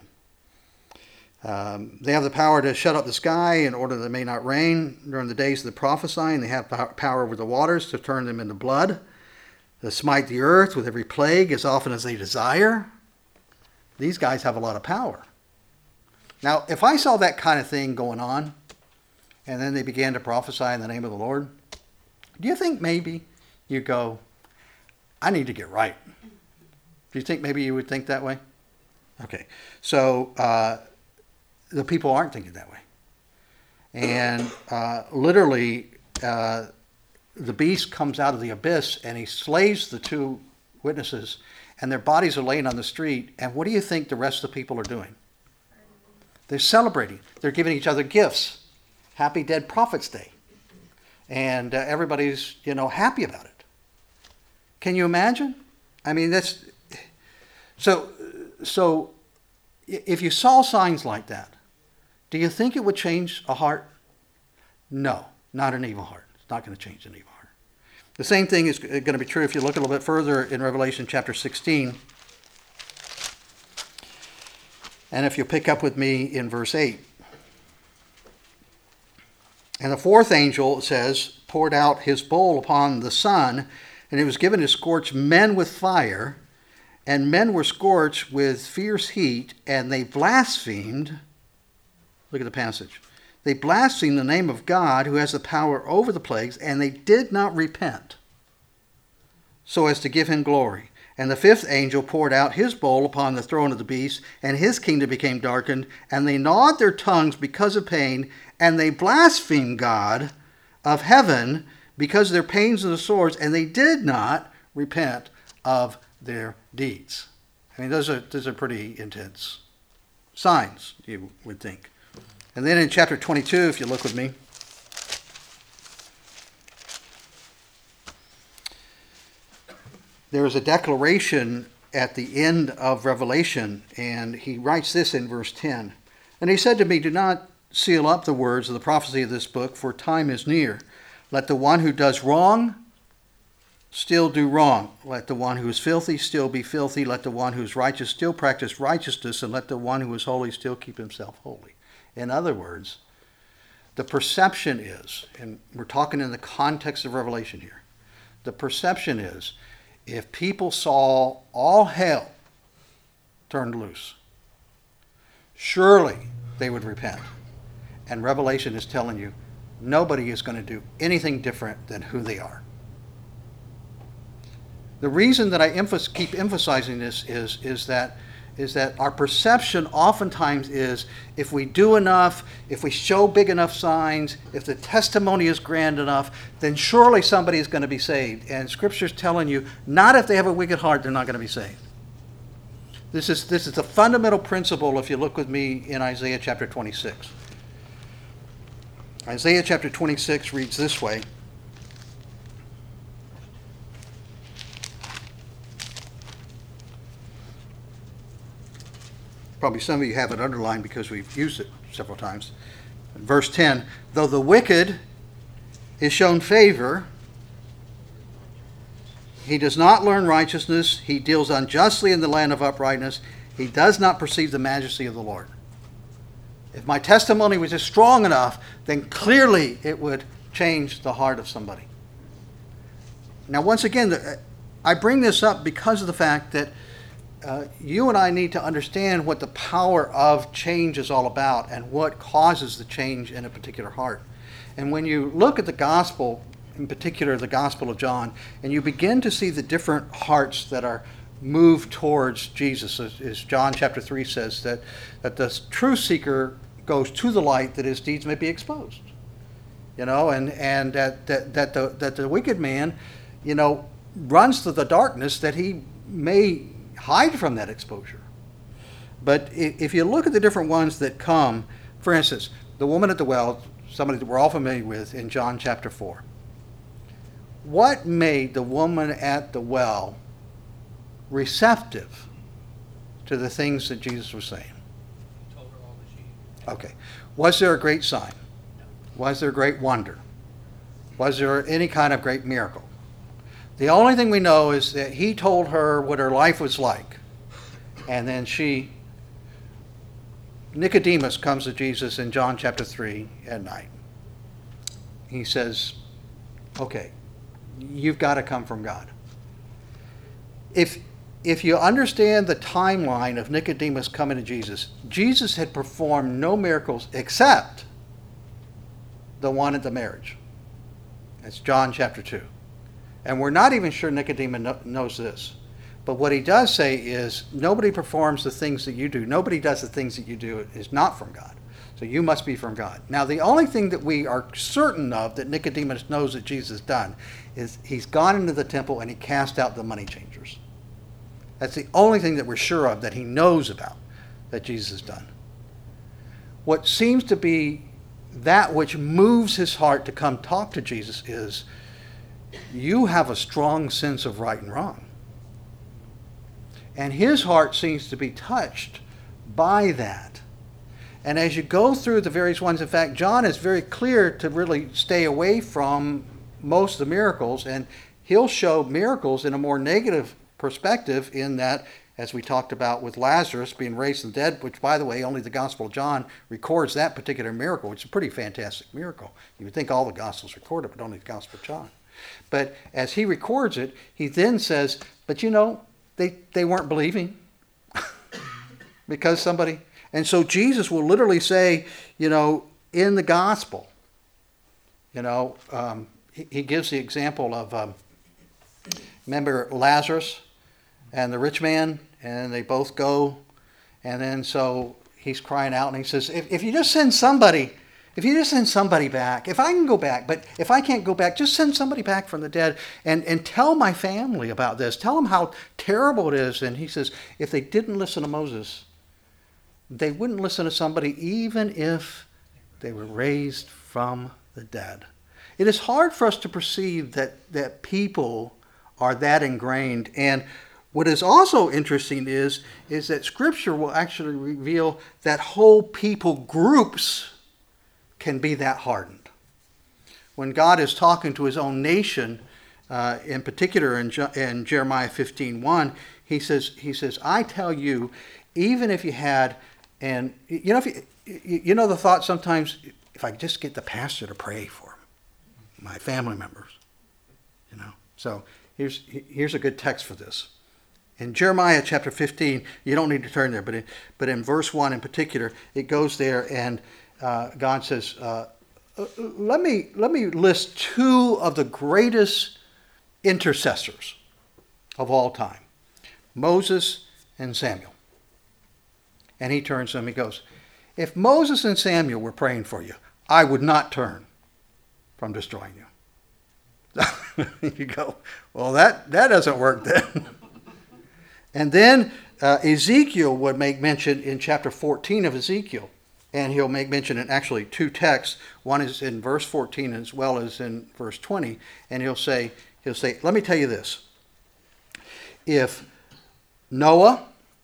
they have the power to shut up the sky in order that it may not rain during the days of the prophesying. They have power over the waters to turn them into blood, to smite the earth with every plague as often as they desire. These guys have a lot of power. Now, if I saw that kind of thing going on, and then they began to prophesy in the name of the Lord, do you think maybe you go, I need to get right? Do you think maybe you would think that way? Okay, so the people aren't thinking that way. And literally, the beast comes out of the abyss and he slays the 2 witnesses, and their bodies are laying on the street. And what do you think the rest of the people are doing? They're celebrating. They're giving each other gifts. Happy Dead Prophets Day. And everybody's, happy about it. Can you imagine? I mean, that's... So if you saw signs like that, do you think it would change a heart? No, not an evil heart. It's not going to change an evil heart. The same thing is going to be true if you look a little bit further in Revelation chapter 16. And if you pick up with me in verse 8. And the 4th angel, says, poured out his bowl upon the sun, and it was given to scorch men with fire, and men were scorched with fierce heat, and they blasphemed. Look at the passage. They blasphemed the name of God, who has the power over the plagues, and they did not repent, so as to give him glory. And the 5th angel poured out his bowl upon the throne of the beast, and his kingdom became darkened, and they gnawed their tongues because of pain, and they blasphemed God of heaven because of their pains and the swords, and they did not repent of their deeds. I mean, those are pretty intense signs, you would think. And then in chapter 22, if you look with me, there is a declaration at the end of Revelation, and he writes this in verse 10. And he said to me, do not seal up the words of the prophecy of this book, for time is near. Let the one who does wrong still do wrong. Let the one who is filthy still be filthy. Let the one who is righteous still practice righteousness, and let the one who is holy still keep himself holy. In other words, the perception is, and we're talking in the context of Revelation here, the perception is, if people saw all hell turned loose, surely they would repent. And Revelation is telling you, nobody is going to do anything different than who they are. The reason that I keep emphasizing this is that our perception oftentimes is, if we do enough, if we show big enough signs, if the testimony is grand enough, then surely somebody is going to be saved. And Scripture's telling you, not if they have a wicked heart, they're not going to be saved. This is the fundamental principle if you look with me in Isaiah chapter 26. Isaiah chapter 26 reads this way. Probably some of you have it underlined because we've used it several times. Verse 10, though the wicked is shown favor, he does not learn righteousness, he deals unjustly in the land of uprightness, he does not perceive the majesty of the Lord. If my testimony was just strong enough, then clearly it would change the heart of somebody. Now, once again, I bring this up because of the fact that you and I need to understand what the power of change is all about and what causes the change in a particular heart. And when you look at the gospel, in particular the Gospel of John, and you begin to see the different hearts that are moved towards Jesus, as John chapter 3 says, that the true seeker goes to the light that his deeds may be exposed. You know, and that the wicked man, you know, runs to the darkness that he may hide from that exposure. But if you look at the different ones that come, for instance, the woman at the well, somebody that we're all familiar with in John chapter 4. What made the woman at the well receptive to the things that Jesus was saying? He told her all that she. Okay. Was there a great sign? No. Was there a great wonder? Was there any kind of great miracle? The only thing we know is that he told her what her life was like. And then Nicodemus comes to Jesus in John chapter 3 at night. He says, okay, you've got to come from God. If you understand the timeline of Nicodemus coming to Jesus, Jesus had performed no miracles except the one at the marriage. That's John chapter 2. And we're not even sure Nicodemus knows this. But what he does say is, nobody performs the things that you do. Nobody does the things that you do is not from God. So you must be from God. Now, the only thing that we are certain of that Nicodemus knows that Jesus done is he's gone into the temple and he cast out the money changers. That's the only thing that we're sure of that he knows about that Jesus has done. What seems to be that which moves his heart to come talk to Jesus is, you have a strong sense of right and wrong. And his heart seems to be touched by that. And as you go through the various ones, in fact, John is very clear to really stay away from most of the miracles, and he'll show miracles in a more negative perspective in that, as we talked about with Lazarus being raised from the dead, which, by the way, only the Gospel of John records that particular miracle. It's a pretty fantastic miracle. You would think all the Gospels record it, but only the Gospel of John. But as he records it, he then says, but you know, they weren't believing because somebody... And so Jesus will literally say, you know, in the gospel, you know, he gives the example of, remember Lazarus and the rich man, and they both go, and then so he's crying out, and he says, if you just send somebody back, if I can go back, but if I can't go back, just send somebody back from the dead and tell my family about this. Tell them how terrible it is. And he says, if they didn't listen to Moses, they wouldn't listen to somebody even if they were raised from the dead. It is hard for us to perceive that people are that ingrained. And what is also interesting is that Scripture will actually reveal that whole people groups can be that hardened. When God is talking to his own nation, in particular in Jeremiah 15:1, he says, I tell you, even if you had... And, you know, if you know the thought sometimes, if I just get the pastor to pray for my family members, you know. So here's a good text for this. In Jeremiah chapter 15, you don't need to turn there, but in verse 1 in particular, it goes there, and God says, let me list two of the greatest intercessors of all time, Moses and Samuel. And he turns to him, he goes, if Moses and Samuel were praying for you, I would not turn from destroying you. You go, well, that doesn't work then. And then Ezekiel would make mention in chapter 14 of Ezekiel, and he'll make mention in actually two texts. One is in verse 14 as well as in verse 20, and he'll say, let me tell you this. If Noah,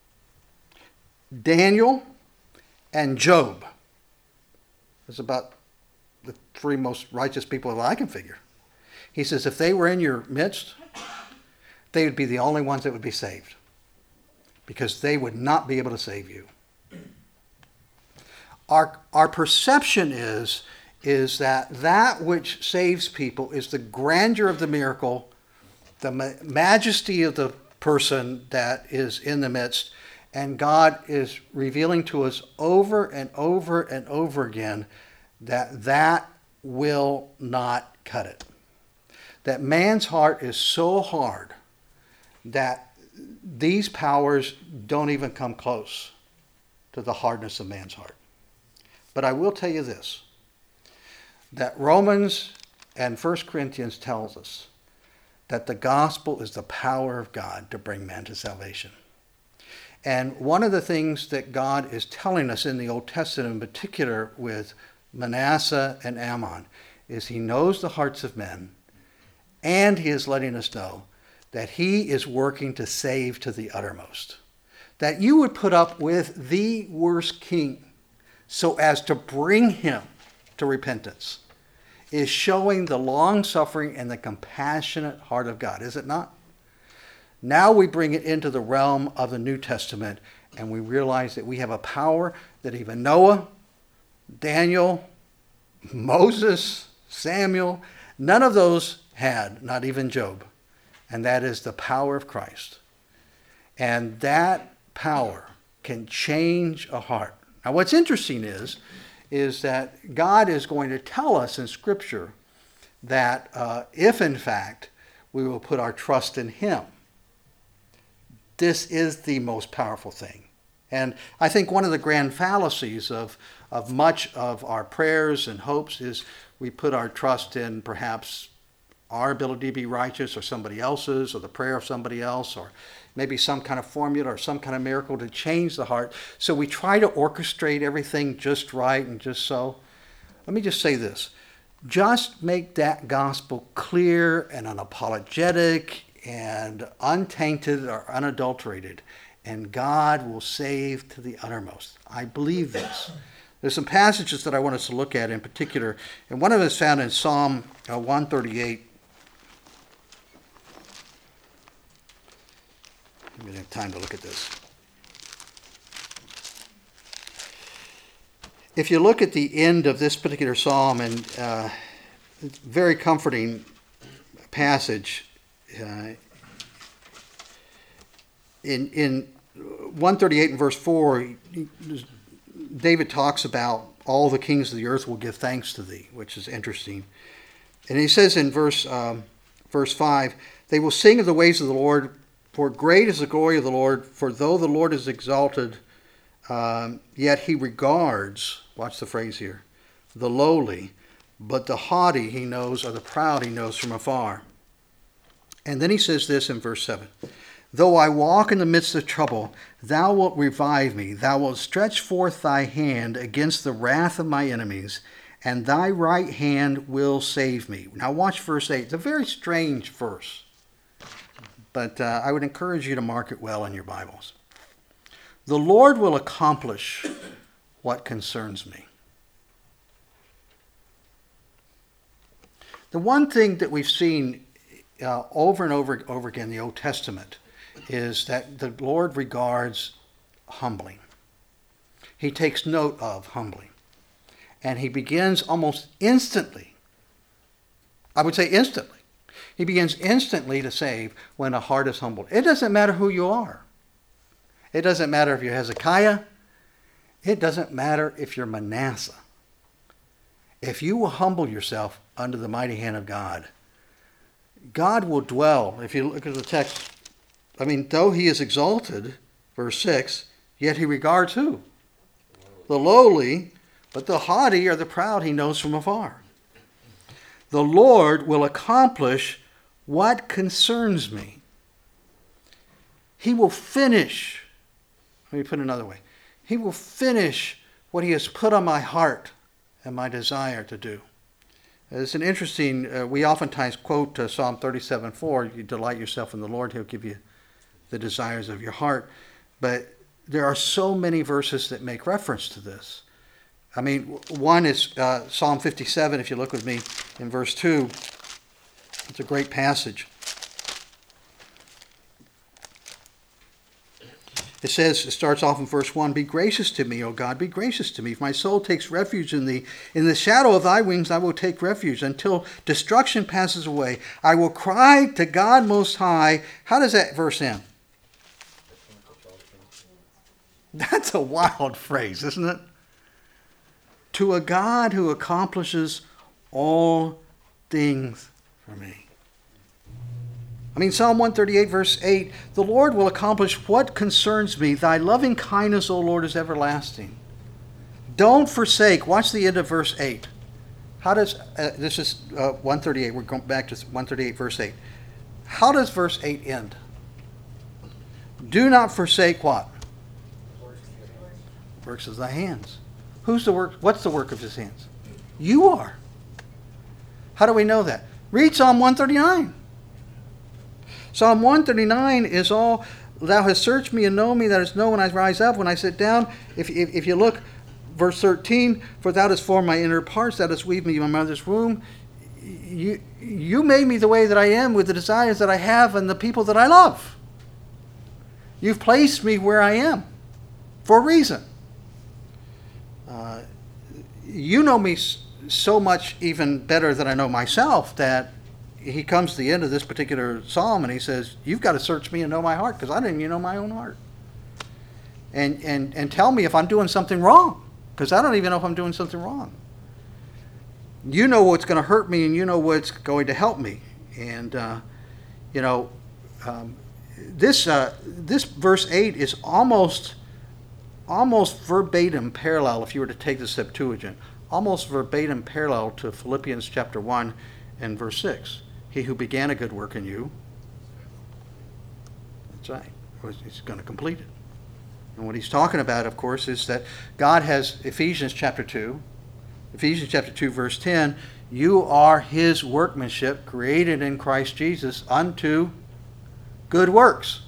Daniel, and Job, that's about the three most righteous people that I can figure. He says, if they were in your midst, they would be the only ones that would be saved, because they would not be able to save you. Our perception is that which saves people is the grandeur of the miracle the majesty of the person that is in the midst, and God is revealing to us over and over and over again that will not cut it. That man's heart is so hard that these powers don't even come close to the hardness of man's heart. But I will tell you this, that Romans and 1 Corinthians tells us that the gospel is the power of God to bring man to salvation. And one of the things that God is telling us in the Old Testament, in particular with Manasseh and Ammon, is he knows the hearts of men, and he is letting us know that he is working to save to the uttermost. That you would put up with the worst king so as to bring him to repentance is showing the long-suffering and the compassionate heart of God, is it not? Now we bring it into the realm of the New Testament, and we realize that we have a power that even Noah, Daniel, Moses, Samuel, none of those had, not even Job. And that is the power of Christ. And that power can change a heart. Now what's interesting is that God is going to tell us in Scripture that if in fact we will put our trust in him, this is the most powerful thing. And I think one of the grand fallacies of much of our prayers and hopes is we put our trust in perhaps our ability to be righteous or somebody else's or the prayer of somebody else or maybe some kind of formula or some kind of miracle to change the heart. So we try to orchestrate everything just right and just so. Let me just say this. Just make that gospel clear and unapologetic and untainted or unadulterated, and God will save to the uttermost. I believe this. There's some passages that I want us to look at in particular, and one of them is found in Psalm 138. Give me time to look at this. If you look at the end of this particular psalm, and it's a very comforting passage, in 138 and verse 4, David talks about all the kings of the earth will give thanks to thee, which is interesting. And he says in verse 5, they will sing of the ways of the Lord, for great is the glory of the Lord, for though the Lord is exalted, yet he regards, watch the phrase here, the lowly, but the haughty he knows, or the proud he knows from afar. And then he says this in verse 7, though I walk in the midst of trouble, thou wilt revive me. Thou wilt stretch forth thy hand against the wrath of my enemies, and thy right hand will save me. Now watch verse 8. It's a very strange verse, but I would encourage you to mark it well in your Bibles. The Lord will accomplish what concerns me. The one thing that we've seen over and over again in the Old Testament is that the Lord regards humbling. He takes note of humbling. And he begins almost instantly, I would say instantly, he begins instantly to save when a heart is humbled. It doesn't matter who you are. It doesn't matter if you're Hezekiah. It doesn't matter if you're Manasseh. If you will humble yourself under the mighty hand of God, God will dwell. If you look at the text, though he is exalted, verse 6, yet he regards who? The lowly, but the haughty or the proud he knows from afar. The Lord will accomplish what concerns me. He will finish. Let me put it another way. He will finish what he has put on my heart and my desire to do. It's an interesting, we oftentimes quote Psalm 37:4, you delight yourself in the Lord, he'll give you the desires of your heart. But there are so many verses that make reference to this. One is Psalm 57, if you look with me in verse 2. It's a great passage. It says, it starts off in verse 1, "Be gracious to me, O God, be gracious to me. If my soul takes refuge in thee, in the shadow of thy wings I will take refuge until destruction passes away. I will cry to God Most High." How does that verse end? That's a wild phrase, isn't it? "To a God who accomplishes all things for me." I mean, Psalm 138, verse 8, "The Lord will accomplish what concerns me. Thy loving kindness, O Lord, is everlasting." Don't forsake. Watch the end of verse 8. How does, this is 138, we're going back to 138, verse 8. How does verse 8 end? "Do not forsake" what? Works of thy hands. Who's the work? What's the work of his hands? You are. How do we know that? Read Psalm 139. Psalm 139 is all, "Thou hast searched me and known me, that is know when I rise up, when I sit down." If you look, verse 13, "For thou hast formed my inner parts, thou hast weaved me in my mother's womb." You made me the way that I am with the desires that I have and the people that I love. You've placed me where I am for a reason. You know me so much even better than I know myself that he comes to the end of this particular psalm and he says, "You've got to search me and know my heart, because I didn't even know my own heart. And tell me if I'm doing something wrong, because I don't even know if I'm doing something wrong. You know what's going to hurt me, and you know what's going to help me." And, this verse 8 is almost verbatim parallel, if you were to take the Septuagint, almost verbatim parallel to Philippians chapter 1 and verse 6. "He who began a good work in you," that's right, he's going to complete it. And what he's talking about, of course, is that God has, Ephesians chapter 2 verse 10, "You are his workmanship, created in Christ Jesus unto good works."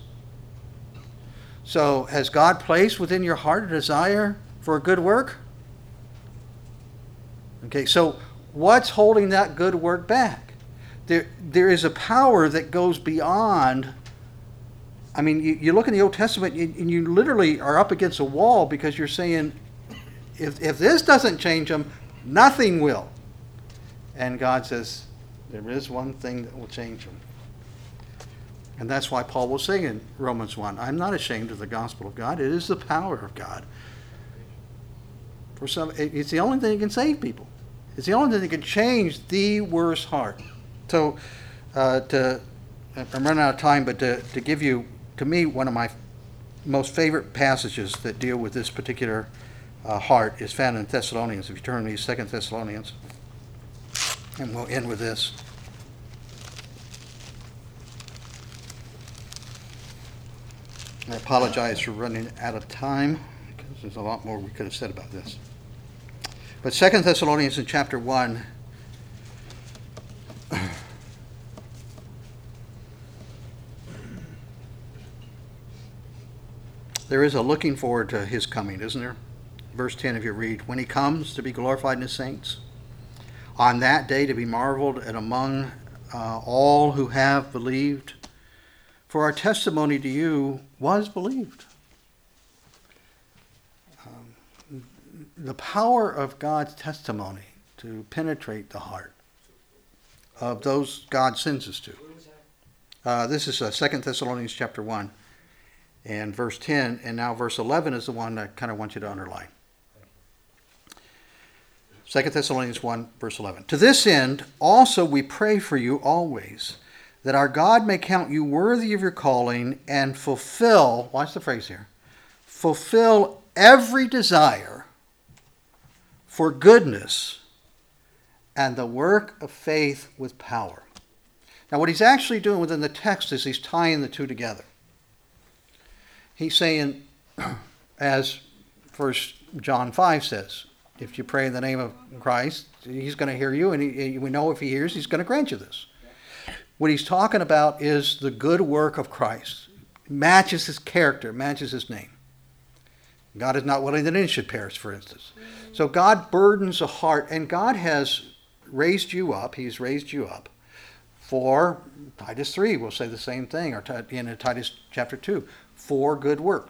So has God placed within your heart a desire for a good work? Okay, so what's holding that good work back? There is a power that goes beyond. I mean, you look in the Old Testament and you literally are up against a wall, because you're saying, if this doesn't change them, nothing will. And God says, there is one thing that will change them. And that's why Paul will say in Romans 1, "I'm not ashamed of the gospel of God. It is the power of God." For some, it's the only thing that can save people. It's the only thing that can change the worst heart. So, I'm running out of time, but to give you, to me, one of my most favorite passages that deal with this particular heart is found in Thessalonians. If you turn to 2 Thessalonians, and we'll end with this. I apologize for running out of time, because there's a lot more we could have said about this. But 2 Thessalonians in chapter 1, there is a looking forward to his coming, isn't there? Verse 10, if you read, "When he comes to be glorified in his saints, on that day to be marveled at among all who have believed. For our testimony to you was believed." The power of God's testimony to penetrate the heart of those God sends us to. This is 2 Thessalonians chapter 1 and verse 10, and now verse 11 is the one I kind of want you to underline. 2 Thessalonians 1, verse 11. "To this end also we pray for you always, that our God may count you worthy of your calling and fulfill," watch the phrase here, "fulfill every desire for goodness and the work of faith with power." Now what he's actually doing within the text is he's tying the two together. He's saying, as 1 John 5 says, if you pray in the name of Christ, he's going to hear you, and we know if he hears, he's going to grant you this. What he's talking about is the good work of Christ. It matches his character, matches his name. God is not willing that any should perish, for instance. So God burdens a heart, and God has raised you up. He's raised you up for, Titus 3 will say the same thing, or in Titus chapter 2, for good works.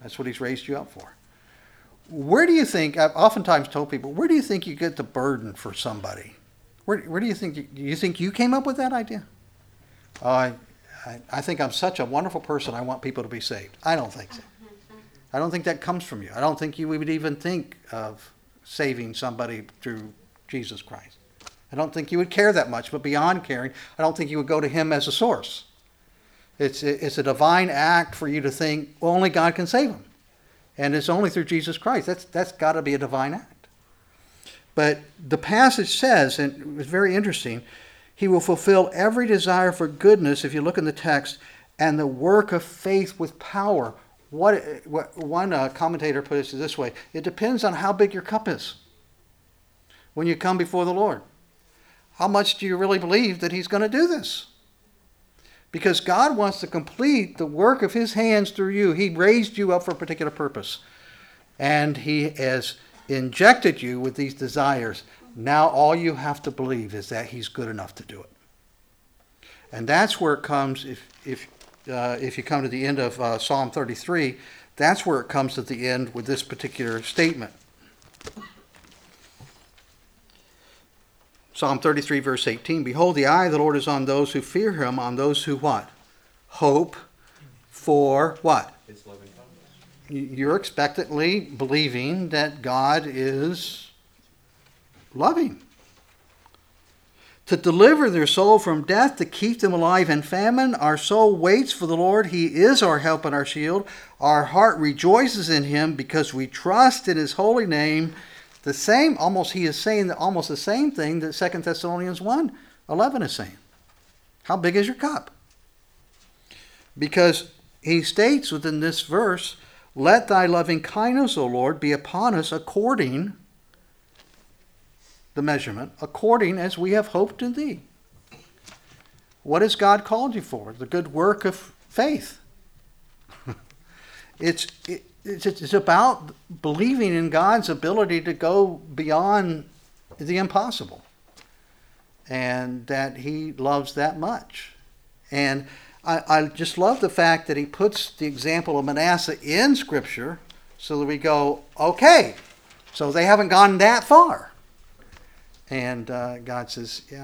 That's what he's raised you up for. Where do you think, I've oftentimes told people, where do you think you get the burden for somebody? Where do you think, do you think you came up with that idea? I think I'm such a wonderful person, I want people to be saved. I don't think so. I don't think that comes from you. I don't think you would even think of saving somebody through Jesus Christ. I don't think you would care that much, but beyond caring, I don't think you would go to him as a source. It's a divine act for you to think, well, only God can save him. And it's only through Jesus Christ. That's got to be a divine act. But the passage says, and it was very interesting, he will fulfill every desire for goodness, if you look in the text, and the work of faith with power. What one commentator put it this way: it depends on how big your cup is when you come before the Lord. How much do you really believe that he's going to do this? Because God wants to complete the work of his hands through you. He raised you up for a particular purpose. And he has injected you with these desires. Now all you have to believe is that he's good enough to do it. And that's where it comes, if you come to the end of Psalm 33, that's where it comes at the end with this particular statement. Psalm 33, verse 18, behold, the eye of the Lord is on those who fear him, on those who what? Hope for what? His loving kindness. You're expectantly believing that God is loving. To deliver their soul from death, to keep them alive in famine. Our soul waits for the Lord. He is our help and our shield. Our heart rejoices in him because we trust in his holy name. The same, he is saying almost the same thing that 2 Thessalonians 1:11 is saying. How big is your cup? Because he states within this verse, let thy loving kindness, O Lord, be upon us according, the measurement, according as we have hoped in thee. What has God called you for? The good work of faith. It's about believing in God's ability to go beyond the impossible. And that he loves that much. And I just love the fact that he puts the example of Manasseh in Scripture so that we go, okay, so they haven't gone that far. And God says, yeah,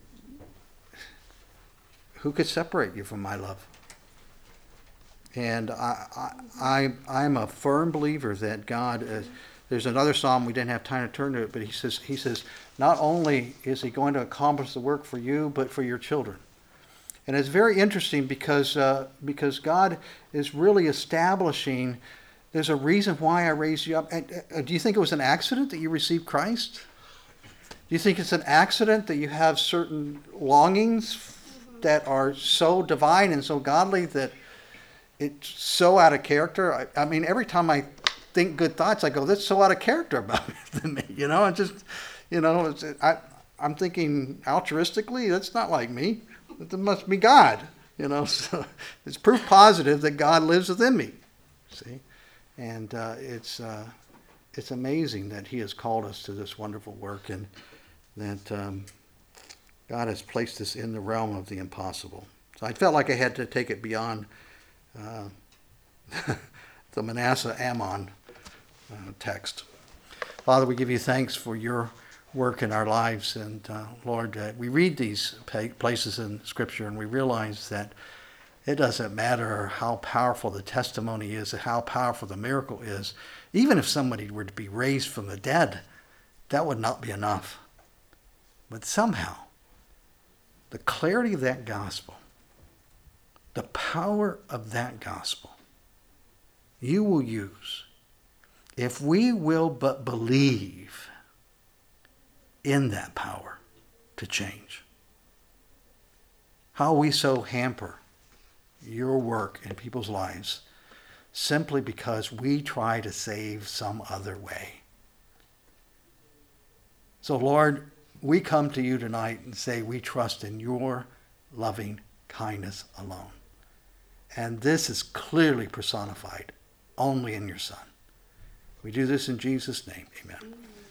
who could separate you from my love? And I'm a firm believer that God, there's another psalm, we didn't have time to turn to it, but he says, not only is he going to accomplish the work for you, but for your children. And it's very interesting because God is really establishing, there's a reason why I raised you up. Do you think it was an accident that you received Christ? Do you think it's an accident that you have certain longings that are so divine and so godly that it's so out of character? I mean, every time I think good thoughts, I go, that's so out of character about me. You know, I'm thinking altruistically, that's not like me. It must be God. You know, so it's proof positive that God lives within me. See? And it's amazing that he has called us to this wonderful work, and that God has placed us in the realm of the impossible. So I felt like I had to take it beyond the Manasseh Ammon text. Father, we give you thanks for your work in our lives. And Lord, we read these places in Scripture and we realize that it doesn't matter how powerful the testimony is, how powerful the miracle is. Even if somebody were to be raised from the dead, that would not be enough. But somehow, the clarity of that gospel, the power of that gospel, you will use if we will but believe in that power to change. How we so hamper your work in people's lives simply because we try to save some other way. So Lord, we come to you tonight and say we trust in your loving kindness alone. And this is clearly personified only in your Son. We do this in Jesus' name. Amen.